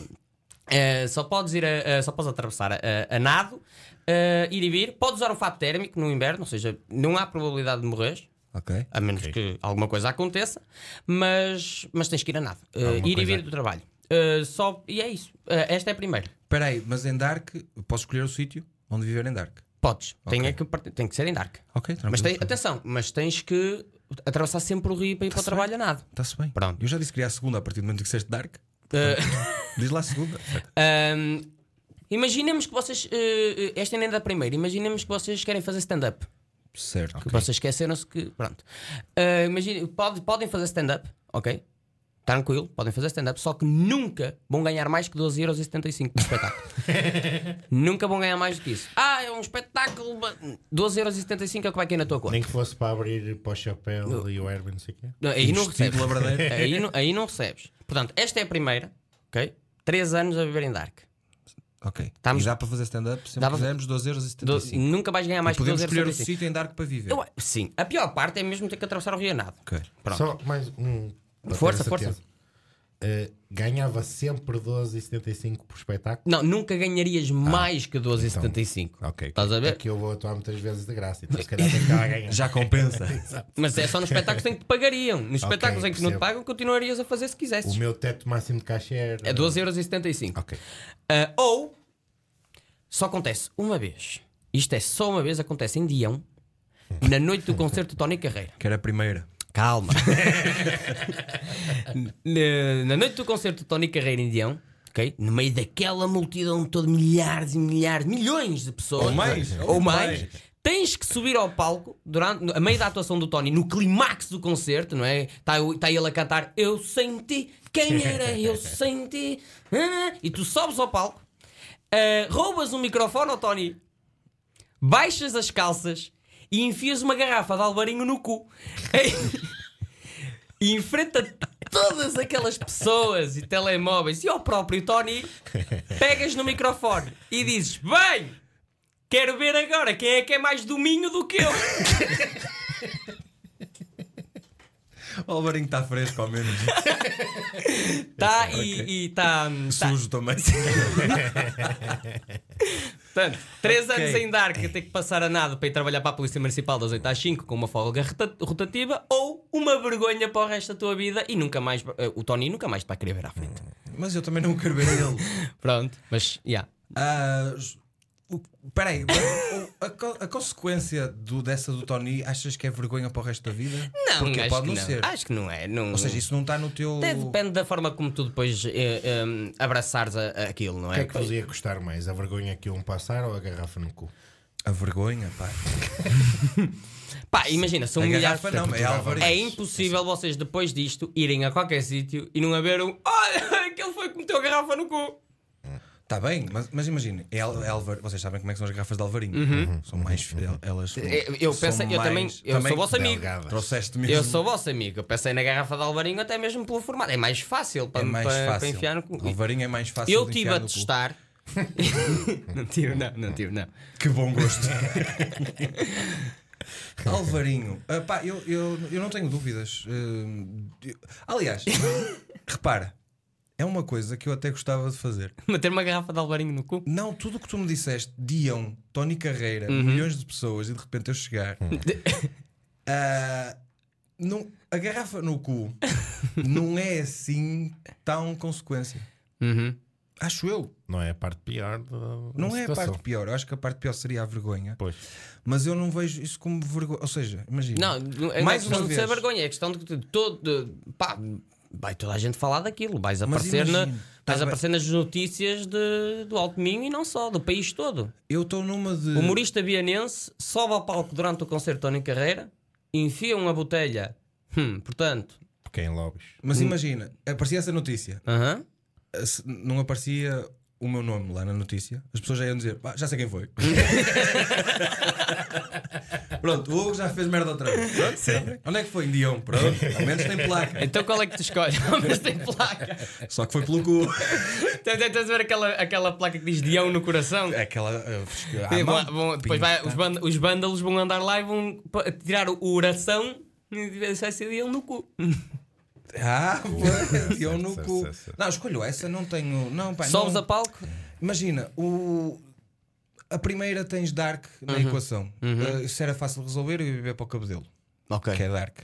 [SPEAKER 4] Só podes ir só podes atravessar a nado, ir e vir. Podes usar o fato térmico no inverno, ou seja, não há probabilidade de morrer,
[SPEAKER 1] Ok.
[SPEAKER 4] a menos que alguma coisa aconteça, mas tens que ir a nado. Ir e
[SPEAKER 3] coisa-
[SPEAKER 4] vir do trabalho. E é isso. Esta é a primeira.
[SPEAKER 1] Espera aí, mas em Dark, posso escolher o sítio onde viver em Dark?
[SPEAKER 4] Podes.
[SPEAKER 1] Ok.
[SPEAKER 4] Tem que ser em Dark.
[SPEAKER 1] Ok,
[SPEAKER 4] Mas
[SPEAKER 1] tranquilo.
[SPEAKER 4] atenção, mas tens que atravessar sempre o rio para ir para o trabalho a nado.
[SPEAKER 1] Está-se bem.
[SPEAKER 4] Pronto.
[SPEAKER 1] Eu já disse que queria a segunda a partir do momento que disseste Dark. Diz lá a segunda.
[SPEAKER 4] Imaginemos que vocês. Esta ainda é da primeira. Imaginemos que vocês querem fazer stand-up.
[SPEAKER 1] Certo.
[SPEAKER 4] Que vocês esqueceram-se que. Pronto. Podem fazer stand-up, ok? Tranquilo, podem fazer stand-up, só que nunca vão ganhar mais que 12,75€ por espetáculo. Nunca vão ganhar mais do que isso. É um espetáculo. 12,75€ é o que vai cair na tua conta.
[SPEAKER 3] Nem que fosse para abrir para o chapéu e o Herbert, não sei o quê.
[SPEAKER 4] Aí não
[SPEAKER 1] Vestido
[SPEAKER 4] recebes.
[SPEAKER 1] de labradeiro.
[SPEAKER 4] Aí não recebes. Portanto, esta é a primeira, ok? 3 anos a viver em Dark.
[SPEAKER 1] Ok.
[SPEAKER 4] Estamos-
[SPEAKER 1] E dá para fazer stand-up sempre
[SPEAKER 4] Dá
[SPEAKER 1] que
[SPEAKER 4] para-
[SPEAKER 1] quisermos 12,75€.
[SPEAKER 4] Nunca vais ganhar mais que
[SPEAKER 1] Podemos escolher o
[SPEAKER 4] 12,75€.
[SPEAKER 1] sítio em Dark para viver.
[SPEAKER 4] Sim, a pior parte é mesmo ter que atravessar o Rio a nado.
[SPEAKER 1] Ok.
[SPEAKER 4] Pronto.
[SPEAKER 3] Só mais um. para
[SPEAKER 4] Força,
[SPEAKER 3] ter a certeza.
[SPEAKER 4] força.
[SPEAKER 3] Ganhava sempre 12,75 por espetáculo.
[SPEAKER 4] Não, nunca ganharias mais que 12,75.
[SPEAKER 3] Ok.
[SPEAKER 4] Estás a ver?
[SPEAKER 3] Aqui eu vou atuar muitas vezes de graça, então se calhar tenho que a ganhar.
[SPEAKER 1] Já compensa.
[SPEAKER 4] Mas é só nos espetáculos em que te pagariam. Nos espetáculos em que não te
[SPEAKER 3] percebo.
[SPEAKER 4] pagam, continuarias a fazer se
[SPEAKER 3] O
[SPEAKER 4] quisesses.
[SPEAKER 3] meu teto máximo de caixa era.
[SPEAKER 4] É 12,75€.
[SPEAKER 3] Ok.
[SPEAKER 4] Ou só acontece uma vez. Isto é só uma vez, acontece em Dião. na noite do concerto de Tony Carreira.
[SPEAKER 1] Que era a primeira.
[SPEAKER 4] Calma. Na noite do concerto de Tony Carreira Indião, ok? No meio daquela multidão toda, milhares e milhares, milhões de pessoas. Ou mais. Tens que subir ao palco durante a meio da atuação do Tony, no clímax do concerto, não é? Está ele a cantar Eu Senti, quem era eu senti. E tu sobes ao palco, roubas um microfone ao Tony, baixas as calças e enfias uma garrafa de alvarinho no cu. E enfrenta todas aquelas pessoas e telemóveis e ao próprio Tony, pegas no microfone e dizes: bem, quero ver agora quem é mais dominho do que eu.
[SPEAKER 1] O Alvarinho está fresco, ao menos.
[SPEAKER 4] Tá, e está
[SPEAKER 1] Sujo também.
[SPEAKER 4] Portanto, 3
[SPEAKER 1] Ok.
[SPEAKER 4] anos em Dark a ter que passar a nada para ir trabalhar para a Polícia Municipal das 8 às 5 com uma folga rotativa, ou uma vergonha para o resto da tua vida e nunca mais, o Tony nunca mais te vai querer ver à frente.
[SPEAKER 1] Mas eu também não quero ver ele.
[SPEAKER 4] Pronto, mas já.
[SPEAKER 1] Espera aí, a consequência dessa do Tony, achas que é vergonha para o resto da vida?
[SPEAKER 4] Não,
[SPEAKER 1] Porque
[SPEAKER 4] acho
[SPEAKER 1] pode
[SPEAKER 4] que
[SPEAKER 1] não
[SPEAKER 4] não.
[SPEAKER 1] ser.
[SPEAKER 4] Acho que não é. Não...
[SPEAKER 1] Ou seja, isso não está no teu.
[SPEAKER 4] Até depende da forma como tu depois abraçares aquilo, não
[SPEAKER 3] O
[SPEAKER 4] é?
[SPEAKER 3] que é que vos ia custar mais? A vergonha que iam passar ou a garrafa no cu?
[SPEAKER 1] A vergonha, pá.
[SPEAKER 4] Pá, imagina, são
[SPEAKER 1] A
[SPEAKER 4] milhares.
[SPEAKER 1] garrafa não, é Alvarinho.
[SPEAKER 4] É impossível vocês depois disto irem a qualquer sítio e não haver um olha, aquele foi que meteu a garrafa no cu.
[SPEAKER 1] Está bem, mas imagina, vocês sabem como é que são as garrafas de Alvarinho. São mais. Elas são,
[SPEAKER 4] Eu
[SPEAKER 1] são
[SPEAKER 4] pensei, eu
[SPEAKER 1] mais-
[SPEAKER 4] também sou vosso amigo.
[SPEAKER 3] delgadas.
[SPEAKER 1] Trouxeste mesmo.
[SPEAKER 4] Eu sou vosso amigo. Eu pensei na garrafa de Alvarinho até mesmo pelo formato. É mais fácil para,
[SPEAKER 1] É mais
[SPEAKER 4] para
[SPEAKER 1] fácil.
[SPEAKER 4] enfiar no cu.
[SPEAKER 1] Alvarinho é mais fácil
[SPEAKER 4] Eu
[SPEAKER 1] de
[SPEAKER 4] estive
[SPEAKER 1] enfiar
[SPEAKER 4] a
[SPEAKER 1] no cu.
[SPEAKER 4] testar. Não tive.
[SPEAKER 1] Que bom gosto. Alvarinho. Pá, eu não tenho dúvidas. Aliás, repara, é uma coisa que eu até gostava de fazer.
[SPEAKER 4] Meter uma garrafa de Alvarinho no cu.
[SPEAKER 1] Não, tudo o que tu me disseste, Dião, Tony Carreira, milhões de pessoas e de repente eu chegar. Não, a garrafa no cu não é assim tão consequência. Acho eu.
[SPEAKER 3] Não é a parte pior
[SPEAKER 1] Não é a parte pior. Eu acho que a parte pior seria a vergonha.
[SPEAKER 3] Pois.
[SPEAKER 1] Mas eu não vejo isso como vergonha. Ou seja, imagina.
[SPEAKER 4] Não é
[SPEAKER 1] mais
[SPEAKER 4] questão
[SPEAKER 1] uma
[SPEAKER 4] de ser
[SPEAKER 1] vez.
[SPEAKER 4] vergonha. É questão de que pá, vai toda a gente falar daquilo. Vais aparecer,
[SPEAKER 1] imagina,
[SPEAKER 4] vais
[SPEAKER 1] tá bem.
[SPEAKER 4] aparecer nas notícias do Alto Minho e não só, do país todo.
[SPEAKER 1] Eu estou numa de.
[SPEAKER 4] O humorista vianense sobe ao palco durante o concerto de Tony Carreira, enfia uma botelha. Portanto,
[SPEAKER 3] Porque é em lobbies.
[SPEAKER 1] Mas imagina, aparecia essa notícia. Não aparecia o meu nome lá na notícia, as pessoas já iam dizer: "Pá, já sei quem foi." Pronto, o Hugo já fez merda outra vez. Pronto, onde é que foi? Em Dião. Pronto, ao menos tem placa.
[SPEAKER 4] então qual é que tu escolhes? Mas tem placa.
[SPEAKER 1] Só que foi pelo cu.
[SPEAKER 4] Estás a ver aquela placa que diz Dião no coração?
[SPEAKER 1] É aquela.
[SPEAKER 4] Depois os vândalos vão andar lá e vão tirar o oração e vai ser Dião no cu.
[SPEAKER 1] Foi, Dião no cu.
[SPEAKER 3] Certo.
[SPEAKER 1] Não, escolho essa, não tenho. Não, pá,
[SPEAKER 4] Sobes
[SPEAKER 1] não.
[SPEAKER 4] a palco?
[SPEAKER 1] Imagina, a primeira tens Dark na equação. Isso era fácil de resolver, eu ia beber para o cabedelo.
[SPEAKER 4] Ok.
[SPEAKER 1] Que é Dark.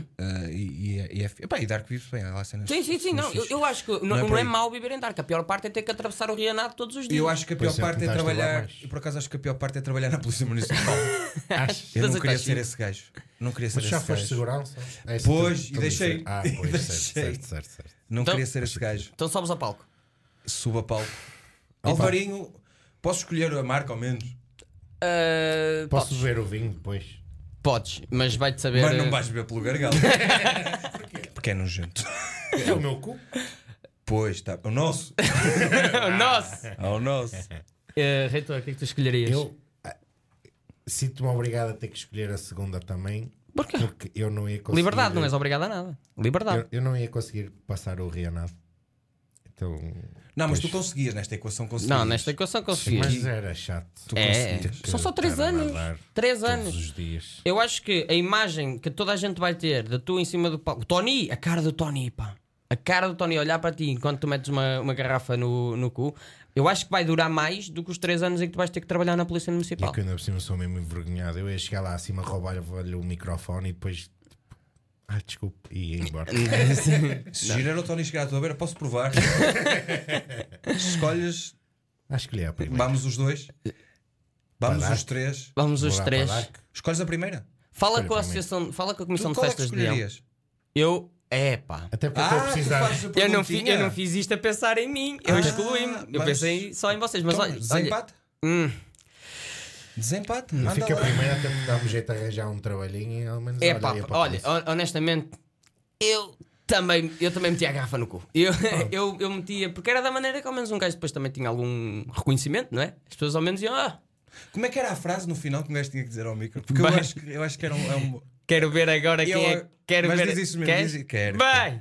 [SPEAKER 1] E Dark vive bem. Há lá cenas-
[SPEAKER 4] Sim, não. Eu acho que
[SPEAKER 1] é
[SPEAKER 4] não
[SPEAKER 1] por
[SPEAKER 4] é
[SPEAKER 1] aí.
[SPEAKER 4] mau viver em Dark. A pior parte é ter que atravessar o Rianado todos os dias.
[SPEAKER 1] Eu acho que a pior
[SPEAKER 3] Pois é,
[SPEAKER 1] parte é
[SPEAKER 3] tentaste
[SPEAKER 1] trabalhar.
[SPEAKER 3] lá mais.
[SPEAKER 1] Eu por acaso acho que a pior parte é trabalhar na Polícia Municipal.
[SPEAKER 3] Achas?
[SPEAKER 1] Eu não
[SPEAKER 4] Das
[SPEAKER 1] queria
[SPEAKER 4] oito
[SPEAKER 1] ser
[SPEAKER 4] às
[SPEAKER 1] esse gajo. Não queria ser
[SPEAKER 3] Mas já
[SPEAKER 1] esse
[SPEAKER 3] foste
[SPEAKER 1] gajo.
[SPEAKER 3] segurança? É isso
[SPEAKER 1] Pois,
[SPEAKER 3] que
[SPEAKER 1] e
[SPEAKER 3] tu
[SPEAKER 1] deixei.
[SPEAKER 3] dizes.
[SPEAKER 1] E
[SPEAKER 3] Pois,
[SPEAKER 1] deixei.
[SPEAKER 3] certo.
[SPEAKER 1] Não
[SPEAKER 4] Então-
[SPEAKER 1] queria ser esse gajo.
[SPEAKER 4] Então sobes a palco.
[SPEAKER 1] Suba Paulo. Alvarinho, posso escolher a marca ao menos?
[SPEAKER 3] Posso beber o vinho depois?
[SPEAKER 4] Podes, mas vai-te saber.
[SPEAKER 1] Mas não vais beber pelo gargalo. Porque é nojento.
[SPEAKER 3] É o meu cu?
[SPEAKER 1] Pois, tá. O nosso.
[SPEAKER 4] Nossa!
[SPEAKER 1] Ao nosso.
[SPEAKER 4] Reitor, o que é que tu escolherias?
[SPEAKER 3] Eu sinto-me obrigado a ter que escolher a segunda também.
[SPEAKER 4] Porquê?
[SPEAKER 3] Porque eu não ia conseguir.
[SPEAKER 4] Liberdade, não és obrigado a nada. Liberdade.
[SPEAKER 3] Eu não ia conseguir passar o Rianado. Então.
[SPEAKER 1] Não, mas
[SPEAKER 3] pois,
[SPEAKER 1] tu conseguias, nesta equação conseguias.
[SPEAKER 4] Não, nesta equação conseguias.
[SPEAKER 3] Mas era chato.
[SPEAKER 1] Tu
[SPEAKER 4] É,
[SPEAKER 1] conseguias.
[SPEAKER 4] são só 3
[SPEAKER 3] Estar a
[SPEAKER 4] anos.
[SPEAKER 3] nadar
[SPEAKER 4] 3
[SPEAKER 3] todos
[SPEAKER 4] anos.
[SPEAKER 3] os dias.
[SPEAKER 4] Eu acho que a imagem que toda a gente vai ter de tu em cima do palco. Tony, a cara do Tony, pá. A cara do Tony olhar para ti enquanto tu metes uma garrafa no cu. Eu acho que vai durar mais do que os 3 anos em que tu vais ter que trabalhar na Polícia
[SPEAKER 3] E
[SPEAKER 4] Municipal.
[SPEAKER 3] que eu ainda por cima sou mesmo envergonhado. Eu ia chegar lá acima, roubar-lhe o microfone e depois. Desculpe, e ia embora.
[SPEAKER 1] Se girar o Tony chegar à tua beira, posso provar. Escolhes.
[SPEAKER 3] Acho que lhe é a primeira.
[SPEAKER 1] Vamos os dois. Vamos
[SPEAKER 3] Para
[SPEAKER 1] os três.
[SPEAKER 4] Vamos
[SPEAKER 3] Vou
[SPEAKER 4] os
[SPEAKER 3] lá
[SPEAKER 4] 3.
[SPEAKER 3] para Dark.
[SPEAKER 1] Escolhes a primeira.
[SPEAKER 4] Fala
[SPEAKER 3] Escolha
[SPEAKER 4] com a
[SPEAKER 3] para mim.
[SPEAKER 4] associação, fala com a comissão de
[SPEAKER 1] Qual é que
[SPEAKER 4] festas de Leão.
[SPEAKER 1] escolherias?
[SPEAKER 4] Eu, pá.
[SPEAKER 3] Até porque eu estou a precisar.
[SPEAKER 4] Eu não fiz isto a pensar em mim. Eu excluí-me. Eu
[SPEAKER 1] mas-
[SPEAKER 4] pensei só em vocês. Mas
[SPEAKER 1] Então,
[SPEAKER 4] olha,
[SPEAKER 1] desempate? Desempate. Anda
[SPEAKER 3] Fica
[SPEAKER 1] lá.
[SPEAKER 3] primeiro até me dá um jeito de arranjar um trabalhinho e ao menos
[SPEAKER 4] é pá,
[SPEAKER 3] olha, ia para
[SPEAKER 4] olha,
[SPEAKER 3] casa.
[SPEAKER 4] honestamente, eu também metia a garrafa no cu. Eu metia, porque era da maneira que ao menos um gajo depois também tinha algum reconhecimento, não é? As pessoas ao menos iam,
[SPEAKER 1] Como é que era a frase no final que um gajo tinha que dizer ao micro? Porque
[SPEAKER 4] Bem.
[SPEAKER 1] eu acho que era um.
[SPEAKER 4] quero ver agora quem é. Quero
[SPEAKER 1] Mas
[SPEAKER 4] ver.
[SPEAKER 1] diz isso mesmo,
[SPEAKER 4] Queres?
[SPEAKER 1] quero.
[SPEAKER 4] Bem!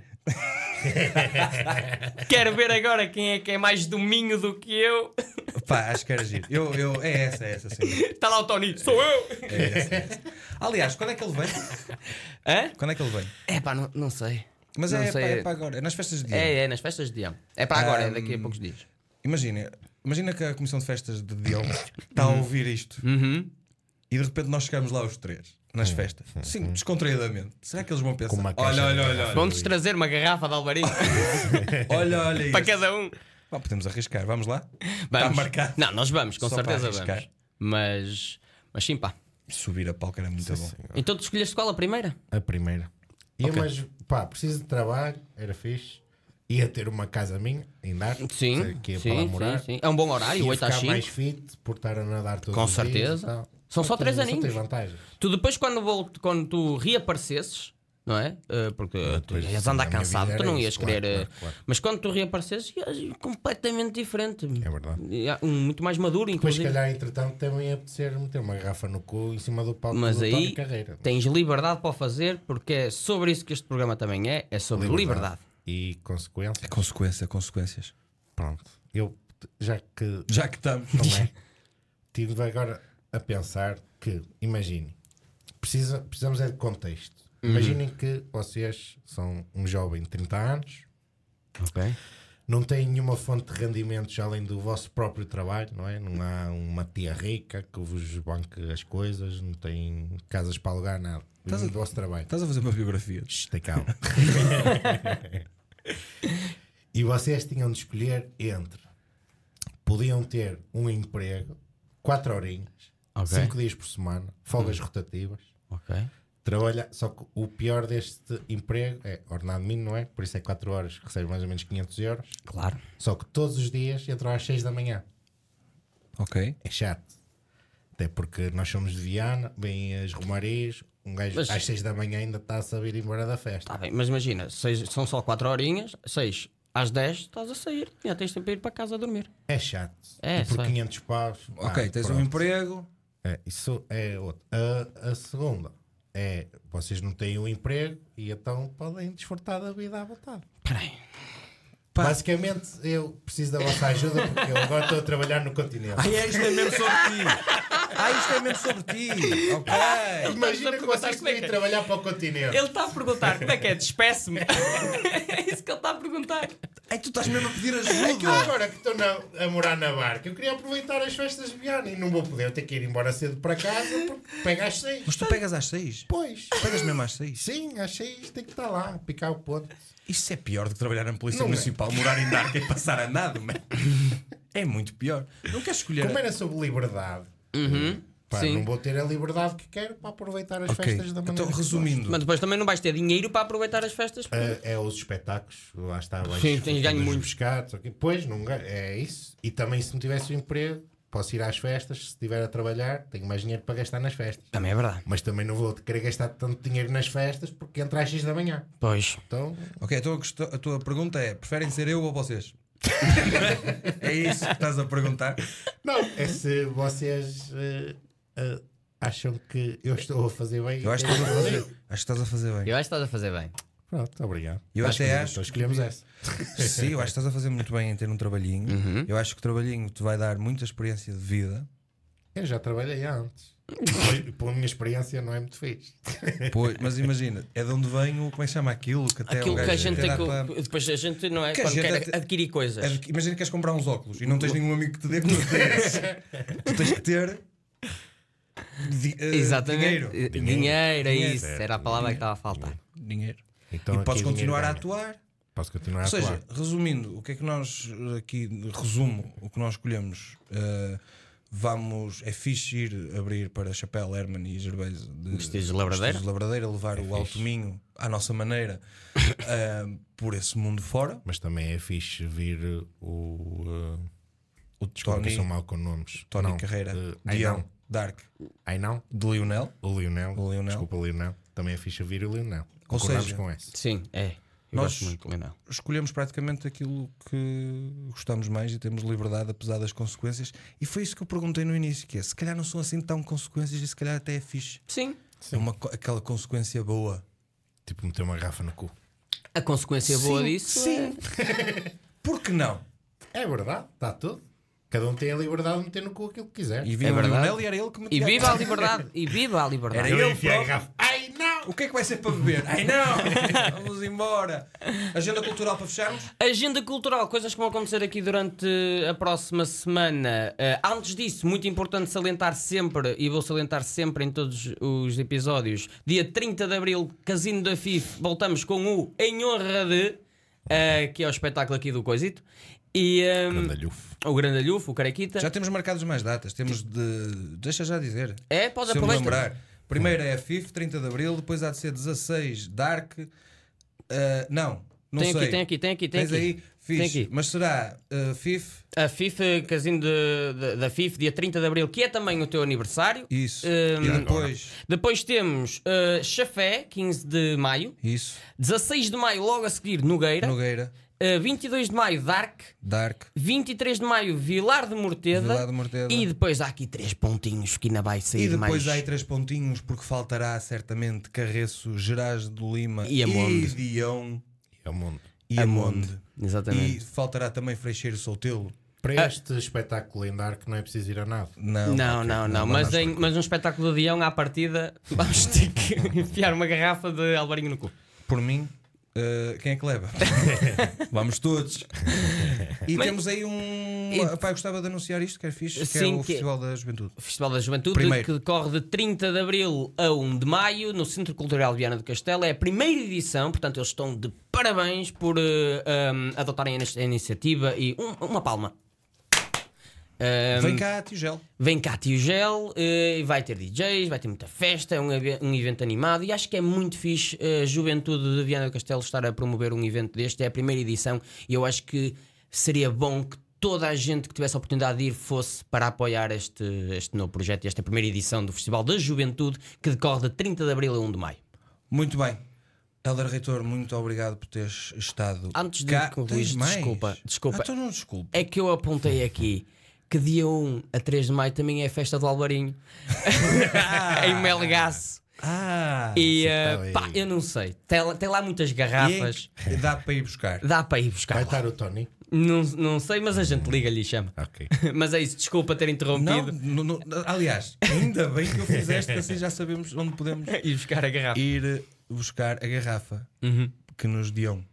[SPEAKER 4] Quero ver agora quem é mais domingo do que eu.
[SPEAKER 1] Pá, acho que era giro. É essa, sim.
[SPEAKER 4] Está lá o Tony, sou eu!
[SPEAKER 1] É essa. Aliás, quando é que ele vem?
[SPEAKER 4] Hã?
[SPEAKER 1] Quando é que ele vem?
[SPEAKER 4] É pá, não sei.
[SPEAKER 1] Mas
[SPEAKER 4] Não
[SPEAKER 1] é
[SPEAKER 4] sei.
[SPEAKER 1] para agora, é nas festas de dia.
[SPEAKER 4] É nas festas de Dião. É para agora, é daqui a poucos dias.
[SPEAKER 1] Imagina que a comissão de festas de Dião está a ouvir isto e de repente nós chegamos lá os três nas festas, sim, descontraídamente. Será que eles vão pensar?
[SPEAKER 3] Com uma caixa de garrafa.
[SPEAKER 4] Vão-nos trazer uma garrafa de Alvarinho
[SPEAKER 1] Olha
[SPEAKER 4] para
[SPEAKER 1] isso.
[SPEAKER 4] cada um.
[SPEAKER 1] Pá, podemos arriscar, vamos lá?
[SPEAKER 4] Vamos.
[SPEAKER 1] Está marcado.
[SPEAKER 4] Não, nós vamos, com
[SPEAKER 1] Só para
[SPEAKER 4] certeza
[SPEAKER 1] arriscar.
[SPEAKER 4] vamos. Mas sim, pá.
[SPEAKER 1] Subir a palco era muito bom.
[SPEAKER 4] Então tu escolheste qual a primeira?
[SPEAKER 3] A primeira. Mas pá, preciso de trabalho, era fixe. Ia ter uma casa minha, em Dar,
[SPEAKER 4] Sim,
[SPEAKER 3] que ia para lá morar.
[SPEAKER 4] sim. É um bom horário,
[SPEAKER 3] Ia
[SPEAKER 4] 8 às
[SPEAKER 3] ficar
[SPEAKER 4] 5.
[SPEAKER 3] mais fit por estar a nadar todos
[SPEAKER 4] Com
[SPEAKER 3] os dias e
[SPEAKER 4] certeza.
[SPEAKER 3] tal.
[SPEAKER 4] São só 3
[SPEAKER 3] Só
[SPEAKER 4] aninhos.
[SPEAKER 3] tem vantagens.
[SPEAKER 4] Tu depois, quando tu reaparecesses, não é? Porque tu
[SPEAKER 3] depois,
[SPEAKER 4] ias
[SPEAKER 3] sim,
[SPEAKER 4] andar
[SPEAKER 3] a minha
[SPEAKER 4] cansado,
[SPEAKER 3] vida
[SPEAKER 4] tu
[SPEAKER 3] era
[SPEAKER 4] não
[SPEAKER 3] isso,
[SPEAKER 4] ias
[SPEAKER 3] claro,
[SPEAKER 4] querer.
[SPEAKER 3] claro.
[SPEAKER 4] Mas quando tu reaparecesses, ias completamente diferente.
[SPEAKER 3] É verdade.
[SPEAKER 4] Muito mais maduro,
[SPEAKER 3] Depois, se
[SPEAKER 4] inclusive.
[SPEAKER 3] calhar, entretanto, também ia apetecer meter uma garrafa no cu em cima do palco
[SPEAKER 4] Mas
[SPEAKER 3] do Tony
[SPEAKER 4] aí
[SPEAKER 3] Carreira.
[SPEAKER 4] tens liberdade para o fazer, porque é sobre isso que este programa também é sobre liberdade.
[SPEAKER 3] E consequências.
[SPEAKER 1] Consequências.
[SPEAKER 3] Pronto. Eu, já que
[SPEAKER 1] Já que estamos.
[SPEAKER 3] não é, tive agora a pensar que, imagine, precisamos é de contexto. Imaginem que vocês são um jovem de 30 anos,
[SPEAKER 4] Ok.
[SPEAKER 3] não têm nenhuma fonte de rendimentos além do vosso próprio trabalho, não é? Não há uma tia rica que vos banque as coisas, não têm casas para alugar, nada. Vivem do vosso trabalho.
[SPEAKER 1] Estás a fazer uma biografia.
[SPEAKER 3] Tem calma. E vocês tinham de escolher entre podiam ter um emprego 4 horinhas,
[SPEAKER 4] Ok.
[SPEAKER 3] 5 dias por semana, folgas rotativas,
[SPEAKER 4] Ok.
[SPEAKER 3] trabalha, só que o pior deste emprego é ordenado mínimo, não é? Por isso é 4 horas, recebe mais ou menos 500 euros,
[SPEAKER 4] Claro.
[SPEAKER 3] só que todos os dias entram às 6 da manhã.
[SPEAKER 1] Ok.
[SPEAKER 3] É chato. Até porque nós somos de Viana, vêm as romarias, um gajo
[SPEAKER 4] Mas-
[SPEAKER 3] às 6 da manhã ainda está a saber ir embora da festa.
[SPEAKER 4] Tá bem, mas imagina, são só 4 horinhas, 6 às 10 estás a sair, já tens tempo para ir para casa a dormir.
[SPEAKER 3] É chato.
[SPEAKER 4] É,
[SPEAKER 3] E por
[SPEAKER 4] sei.
[SPEAKER 3] 500 paus.
[SPEAKER 1] Ok, tens um
[SPEAKER 3] pronto.
[SPEAKER 1] emprego.
[SPEAKER 3] É, isso é outro. A segunda é vocês não têm um emprego e então podem desfrutar da vida à vontade.
[SPEAKER 4] Espera aí.
[SPEAKER 1] Pá.
[SPEAKER 3] Basicamente, eu preciso da vossa ajuda porque eu agora estou a trabalhar no continente.
[SPEAKER 1] Isto é mesmo sobre ti. Isto é mesmo sobre ti. Ok.
[SPEAKER 3] Imagina
[SPEAKER 4] a
[SPEAKER 3] que
[SPEAKER 4] perguntar
[SPEAKER 3] vocês
[SPEAKER 4] como é
[SPEAKER 3] têm
[SPEAKER 4] que
[SPEAKER 3] de
[SPEAKER 4] é.
[SPEAKER 3] trabalhar para o continente.
[SPEAKER 4] Ele está a perguntar como é que é, despeço-me. É isso que ele está a perguntar.
[SPEAKER 1] Ai, tu estás mesmo a pedir
[SPEAKER 3] É que eu
[SPEAKER 1] ajuda.
[SPEAKER 3] agora que estou a morar na barca, eu queria aproveitar as festas de Viana e não vou poder ter que ir embora cedo para casa porque pega às 6.
[SPEAKER 1] Mas tu pegas às 6?
[SPEAKER 3] Pois.
[SPEAKER 1] Pegas mesmo às 6?
[SPEAKER 3] Sim, às 6 tem que estar lá, picar o ponto.
[SPEAKER 1] Isso é pior do que trabalhar na Polícia
[SPEAKER 3] Não é.
[SPEAKER 1] Municipal, morar em Darca e passar a nada, man. É muito pior. Não queres escolher.
[SPEAKER 3] Como era sobre liberdade, pá,
[SPEAKER 4] Sim.
[SPEAKER 3] não vou ter a liberdade que quero para aproveitar as
[SPEAKER 1] Ok,
[SPEAKER 3] festas da maneira
[SPEAKER 1] então
[SPEAKER 3] que
[SPEAKER 1] resumindo.
[SPEAKER 4] Mas depois também não vais ter dinheiro para aproveitar as festas.
[SPEAKER 3] gosto. É os espetáculos, lá está, vais
[SPEAKER 4] Sim, tens ganho
[SPEAKER 3] dos
[SPEAKER 4] muito.
[SPEAKER 3] pescados, ok? Pois, não, é isso. E também se não tivesse um emprego, posso ir às festas, se estiver a trabalhar, tenho mais dinheiro para gastar nas festas.
[SPEAKER 4] Também é verdade.
[SPEAKER 3] Mas também não vou querer gastar tanto dinheiro nas festas porque entra às 6 da manhã.
[SPEAKER 4] Pois.
[SPEAKER 3] Então,
[SPEAKER 1] Ok, então a tua pergunta é: preferem ser eu ou vocês? É isso que estás a perguntar?
[SPEAKER 3] não, é se vocês acham que eu estou a fazer bem.
[SPEAKER 1] Eu acho que estás a fazer, acho que estás a fazer bem.
[SPEAKER 4] Eu acho que estás a fazer bem.
[SPEAKER 3] Pronto, obrigado.
[SPEAKER 1] Eu até acho.
[SPEAKER 3] Então escolhemos essa.
[SPEAKER 1] Sim, eu acho que estás a fazer muito bem em ter um trabalhinho. Eu acho que o trabalhinho te vai dar muita experiência de vida.
[SPEAKER 3] Eu já trabalhei antes. Pela minha experiência não é muito fixe.
[SPEAKER 1] Pois, mas imagina, é de onde venho, como é que se chama aquilo? Que até
[SPEAKER 4] Aquilo
[SPEAKER 1] um
[SPEAKER 4] que a
[SPEAKER 1] gajo
[SPEAKER 4] gente
[SPEAKER 1] até
[SPEAKER 4] tem
[SPEAKER 1] dá
[SPEAKER 4] que.
[SPEAKER 1] para-
[SPEAKER 4] Depois a gente, não é?
[SPEAKER 1] Que a
[SPEAKER 4] Quando
[SPEAKER 1] gente
[SPEAKER 4] quer
[SPEAKER 1] até-
[SPEAKER 4] adquirir coisas.
[SPEAKER 1] Imagina que queres comprar uns óculos e não tens nenhum amigo que te dê que tu tens. Tu tens que ter
[SPEAKER 4] Exatamente.
[SPEAKER 1] dinheiro.
[SPEAKER 4] Dinheiro, é isso.
[SPEAKER 3] Certo.
[SPEAKER 4] Era a palavra que estava a faltar.
[SPEAKER 1] Dinheiro.
[SPEAKER 3] Então,
[SPEAKER 1] E podes
[SPEAKER 3] aqui
[SPEAKER 1] continuar a
[SPEAKER 3] dinheiro ganha.
[SPEAKER 1] atuar.
[SPEAKER 3] Posso continuar a
[SPEAKER 1] Ou seja,
[SPEAKER 3] atuar.
[SPEAKER 1] resumindo, o que é que nós aqui, resumo, o que nós escolhemos, É fixe ir abrir para Chapéu, Herman e Gervais de
[SPEAKER 4] Vestígios de Labradeira.
[SPEAKER 1] levar o Alto Minho à nossa maneira por esse mundo fora.
[SPEAKER 3] Mas também é fixe vir o desculpa,
[SPEAKER 1] Tony-
[SPEAKER 3] que sou mal com nomes.
[SPEAKER 1] Tony
[SPEAKER 3] Não,
[SPEAKER 1] Carreira,
[SPEAKER 3] ai
[SPEAKER 1] Dião,
[SPEAKER 3] não.
[SPEAKER 1] Dark,
[SPEAKER 3] Ai não?
[SPEAKER 1] de Lionel.
[SPEAKER 3] O Lionel.
[SPEAKER 1] O Lionel.
[SPEAKER 3] Desculpa, Lionel. Também é fixe vir o Lionel.
[SPEAKER 1] Ou
[SPEAKER 3] Concordamos
[SPEAKER 1] seja,
[SPEAKER 3] com esse.
[SPEAKER 4] Sim, é. Eu
[SPEAKER 1] Nós-
[SPEAKER 4] gosto muito, Lionel.
[SPEAKER 1] Escolhemos praticamente aquilo que gostamos mais e temos liberdade apesar das consequências. E foi isso que eu perguntei no início, que é, se calhar não são assim tão consequências e se calhar até é fixe.
[SPEAKER 4] Sim.
[SPEAKER 1] É aquela consequência boa.
[SPEAKER 3] Tipo, meter uma garrafa no cu.
[SPEAKER 4] A consequência boa
[SPEAKER 1] Sim,
[SPEAKER 4] disso
[SPEAKER 1] sim. Por que não?
[SPEAKER 3] É verdade, está tudo. Cada um tem a liberdade de meter no cu aquilo que quiser.
[SPEAKER 1] E vinha o
[SPEAKER 4] verdade.
[SPEAKER 1] Lionel e era ele que me
[SPEAKER 4] E viva a liberdade. E viva a liberdade.
[SPEAKER 1] Era
[SPEAKER 3] Eu
[SPEAKER 1] ele
[SPEAKER 3] enfiei a
[SPEAKER 1] próprio.
[SPEAKER 3] garrafa. Ai não!
[SPEAKER 1] O que é que vai ser para beber? Ai não! Vamos embora. Agenda cultural para fecharmos?
[SPEAKER 4] Agenda cultural, coisas que vão acontecer aqui durante a próxima semana. Antes disso, muito importante salientar sempre, e vou salientar sempre em todos os episódios, dia 30 de Abril, Casino da FIF, voltamos com o Em Honra de, que é o espetáculo aqui do Coisito. E
[SPEAKER 3] Grandalhufo.
[SPEAKER 4] o Grandalhufo, o Carequita.
[SPEAKER 1] Já temos marcados mais datas. Temos de. Deixa já dizer.
[SPEAKER 4] É, pode
[SPEAKER 1] Se eu me
[SPEAKER 4] aproveitar.
[SPEAKER 1] lembrar. Primeiro é a FIF, 30 de Abril. Depois há de ser 16, Dark. Não
[SPEAKER 4] Tem
[SPEAKER 1] sei.
[SPEAKER 4] aqui, tem aqui, tem aqui, tem
[SPEAKER 1] Tens
[SPEAKER 4] aqui.
[SPEAKER 1] aí, fixe.
[SPEAKER 4] Tem aqui.
[SPEAKER 1] Mas será FIF?
[SPEAKER 4] A FIF, Casino da FIF, dia 30 de Abril, que é também o teu aniversário.
[SPEAKER 1] Isso.
[SPEAKER 4] E
[SPEAKER 1] E depois.
[SPEAKER 4] Depois temos Chafé, 15 de maio.
[SPEAKER 1] Isso.
[SPEAKER 4] 16 de maio, logo a seguir, Nogueira.
[SPEAKER 1] Nogueira.
[SPEAKER 4] 22 de maio,
[SPEAKER 1] Dark.
[SPEAKER 4] 23 de maio, Vilar de Morteda.
[SPEAKER 1] Vilar de Morteda.
[SPEAKER 4] E depois há aqui 3 pontinhos que ainda vai sair
[SPEAKER 1] E depois
[SPEAKER 4] mais.
[SPEAKER 1] há aí 3 pontinhos, porque faltará certamente Carreço, Gerais do Lima
[SPEAKER 4] E Amonde.
[SPEAKER 1] Dião
[SPEAKER 3] É o mundo.
[SPEAKER 1] e Amonde.
[SPEAKER 4] Exatamente.
[SPEAKER 1] E faltará também Freixeiro Soltelo.
[SPEAKER 3] Para este espetáculo lendário que não é preciso ir a nada.
[SPEAKER 4] Não. Mas um espetáculo de Dião à partida, vamos ter que enfiar uma garrafa de Alvarinho no cu.
[SPEAKER 1] Por mim, quem é que leva? Vamos todos. E
[SPEAKER 4] Mas-
[SPEAKER 1] temos aí um. Pá, eu gostava de anunciar isto, que é fixe, que
[SPEAKER 4] Sim,
[SPEAKER 1] é o
[SPEAKER 4] que-
[SPEAKER 1] Festival da Juventude.
[SPEAKER 4] O Festival da Juventude,
[SPEAKER 1] Primeiro.
[SPEAKER 4] que decorre de 30 de Abril a 1 de Maio, no Centro Cultural Viana do Castelo. É a primeira edição, portanto eles estão de parabéns por adotarem a iniciativa e uma palma.
[SPEAKER 1] Vem cá, Tigel.
[SPEAKER 4] Vem cá Tio Gel, e vai ter DJs, vai ter muita festa, é um evento animado e acho que é muito fixe a Juventude de Viana do Castelo estar a promover um evento deste. É a primeira edição e eu acho que seria bom que toda a gente que tivesse a oportunidade de ir fosse para apoiar este novo projeto e esta primeira edição do Festival da Juventude, que decorre de 30 de Abril a 1 de Maio.
[SPEAKER 1] Muito bem. Helder Reitor, muito obrigado por teres estado
[SPEAKER 4] Antes de
[SPEAKER 1] cá.
[SPEAKER 4] concluir,
[SPEAKER 1] Tens mais?
[SPEAKER 4] desculpa.
[SPEAKER 1] Então não desculpa.
[SPEAKER 4] É que eu apontei aqui que dia 1 a 3 de Maio também é a festa do Alvarinho em Melgaço. E pá, eu não sei, tem lá muitas garrafas.
[SPEAKER 1] E dá para ir buscar.
[SPEAKER 4] Dá para ir buscar
[SPEAKER 3] Vai
[SPEAKER 4] lá.
[SPEAKER 3] estar o Tony?
[SPEAKER 4] Não sei, mas a gente liga-lhe e chama.
[SPEAKER 3] Ok.
[SPEAKER 4] Mas é isso, desculpa ter
[SPEAKER 1] Não,
[SPEAKER 4] interrompido.
[SPEAKER 1] aliás, ainda bem que eu fizeste, assim já sabemos onde podemos
[SPEAKER 4] Ir buscar a garrafa.
[SPEAKER 1] ir buscar a garrafa que nos deu.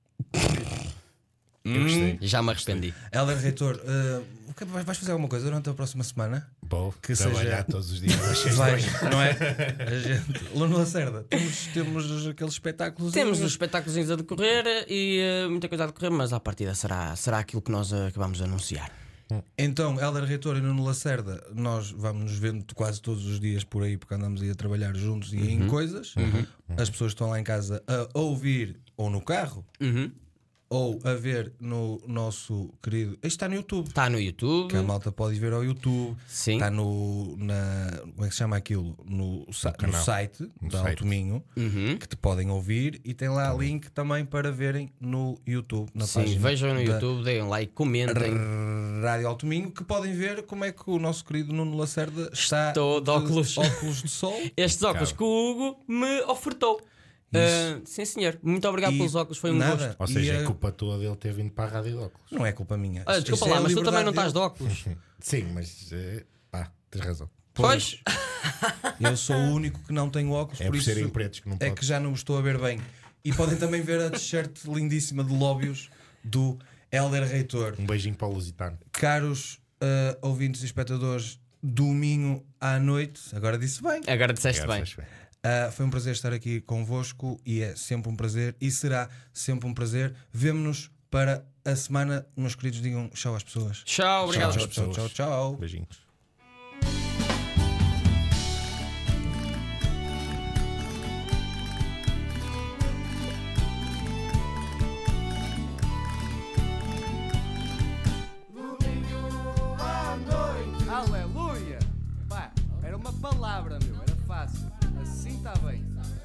[SPEAKER 3] Eu gostei.
[SPEAKER 4] Já me arrependi.
[SPEAKER 1] Helder Reitor, vais fazer alguma coisa durante a próxima semana?
[SPEAKER 3] Vou
[SPEAKER 1] Que
[SPEAKER 3] trabalhar
[SPEAKER 1] seja-
[SPEAKER 3] todos os dias às 6
[SPEAKER 1] Vai, não é? A gente, Luna Lacerda, temos aqueles espetáculos.
[SPEAKER 4] Temos os espetáculos a decorrer e muita coisa a decorrer, mas à partida será aquilo que nós acabamos de anunciar.
[SPEAKER 1] Então, Helder Reitor e Nuno Lacerda, nós vamos nos vendo quase todos os dias por aí, porque andamos aí a trabalhar juntos e em coisas. As pessoas estão lá em casa a ouvir, ou no carro, ou a ver no nosso querido. Isto está no YouTube.
[SPEAKER 4] Está no YouTube.
[SPEAKER 1] Que a malta pode ir ver ao YouTube.
[SPEAKER 4] Sim.
[SPEAKER 1] Está como é que se chama aquilo? No
[SPEAKER 3] canal.
[SPEAKER 1] site
[SPEAKER 3] No
[SPEAKER 1] da
[SPEAKER 3] site.
[SPEAKER 1] Alto Minho, que te podem ouvir, e tem lá link também para verem no YouTube, na
[SPEAKER 4] Sim,
[SPEAKER 1] página
[SPEAKER 4] vejam no
[SPEAKER 1] da
[SPEAKER 4] YouTube, deem like, comentem.
[SPEAKER 1] Rádio Alto Minho, que podem ver como é que o nosso querido Nuno Lacerda está
[SPEAKER 4] Estou de óculos.
[SPEAKER 1] óculos de sol.
[SPEAKER 4] Estes óculos que o Hugo me ofertou. Sim, senhor. Muito obrigado
[SPEAKER 1] E
[SPEAKER 4] pelos óculos, foi um
[SPEAKER 1] nada.
[SPEAKER 4] gosto.
[SPEAKER 3] Ou seja,
[SPEAKER 1] E,
[SPEAKER 3] é culpa tua dele ter vindo para a rádio de óculos.
[SPEAKER 1] Não é culpa minha.
[SPEAKER 4] Desculpa
[SPEAKER 1] Isso é
[SPEAKER 4] lá,
[SPEAKER 1] a
[SPEAKER 4] mas tu também
[SPEAKER 1] liberdade
[SPEAKER 4] não estás de
[SPEAKER 1] dele.
[SPEAKER 4] óculos.
[SPEAKER 3] Sim, mas pá, tens razão.
[SPEAKER 4] Pois.
[SPEAKER 1] Eu sou o único que não tenho óculos,
[SPEAKER 3] É
[SPEAKER 1] por
[SPEAKER 3] por
[SPEAKER 1] isso
[SPEAKER 3] serem pretos que não
[SPEAKER 1] é
[SPEAKER 3] pode.
[SPEAKER 1] que já não me estou a ver bem. E podem também ver a t-shirt lindíssima de Lóbios do Helder Reitor.
[SPEAKER 3] Um beijinho para o Lusitano.
[SPEAKER 1] Caros ouvintes e espectadores, domingo à noite, agora disse bem.
[SPEAKER 4] Agora disseste bem.
[SPEAKER 3] Graças, bem.
[SPEAKER 1] Foi um prazer estar aqui convosco e é sempre um prazer e será sempre um prazer. Vemo-nos para a semana. Meus queridos, digam tchau às pessoas.
[SPEAKER 4] Tchau, obrigado.
[SPEAKER 1] Tchau, tchau, tchau, tchau.
[SPEAKER 3] Beijinhos.
[SPEAKER 2] palavra, meu. Era fácil. Assim está bem.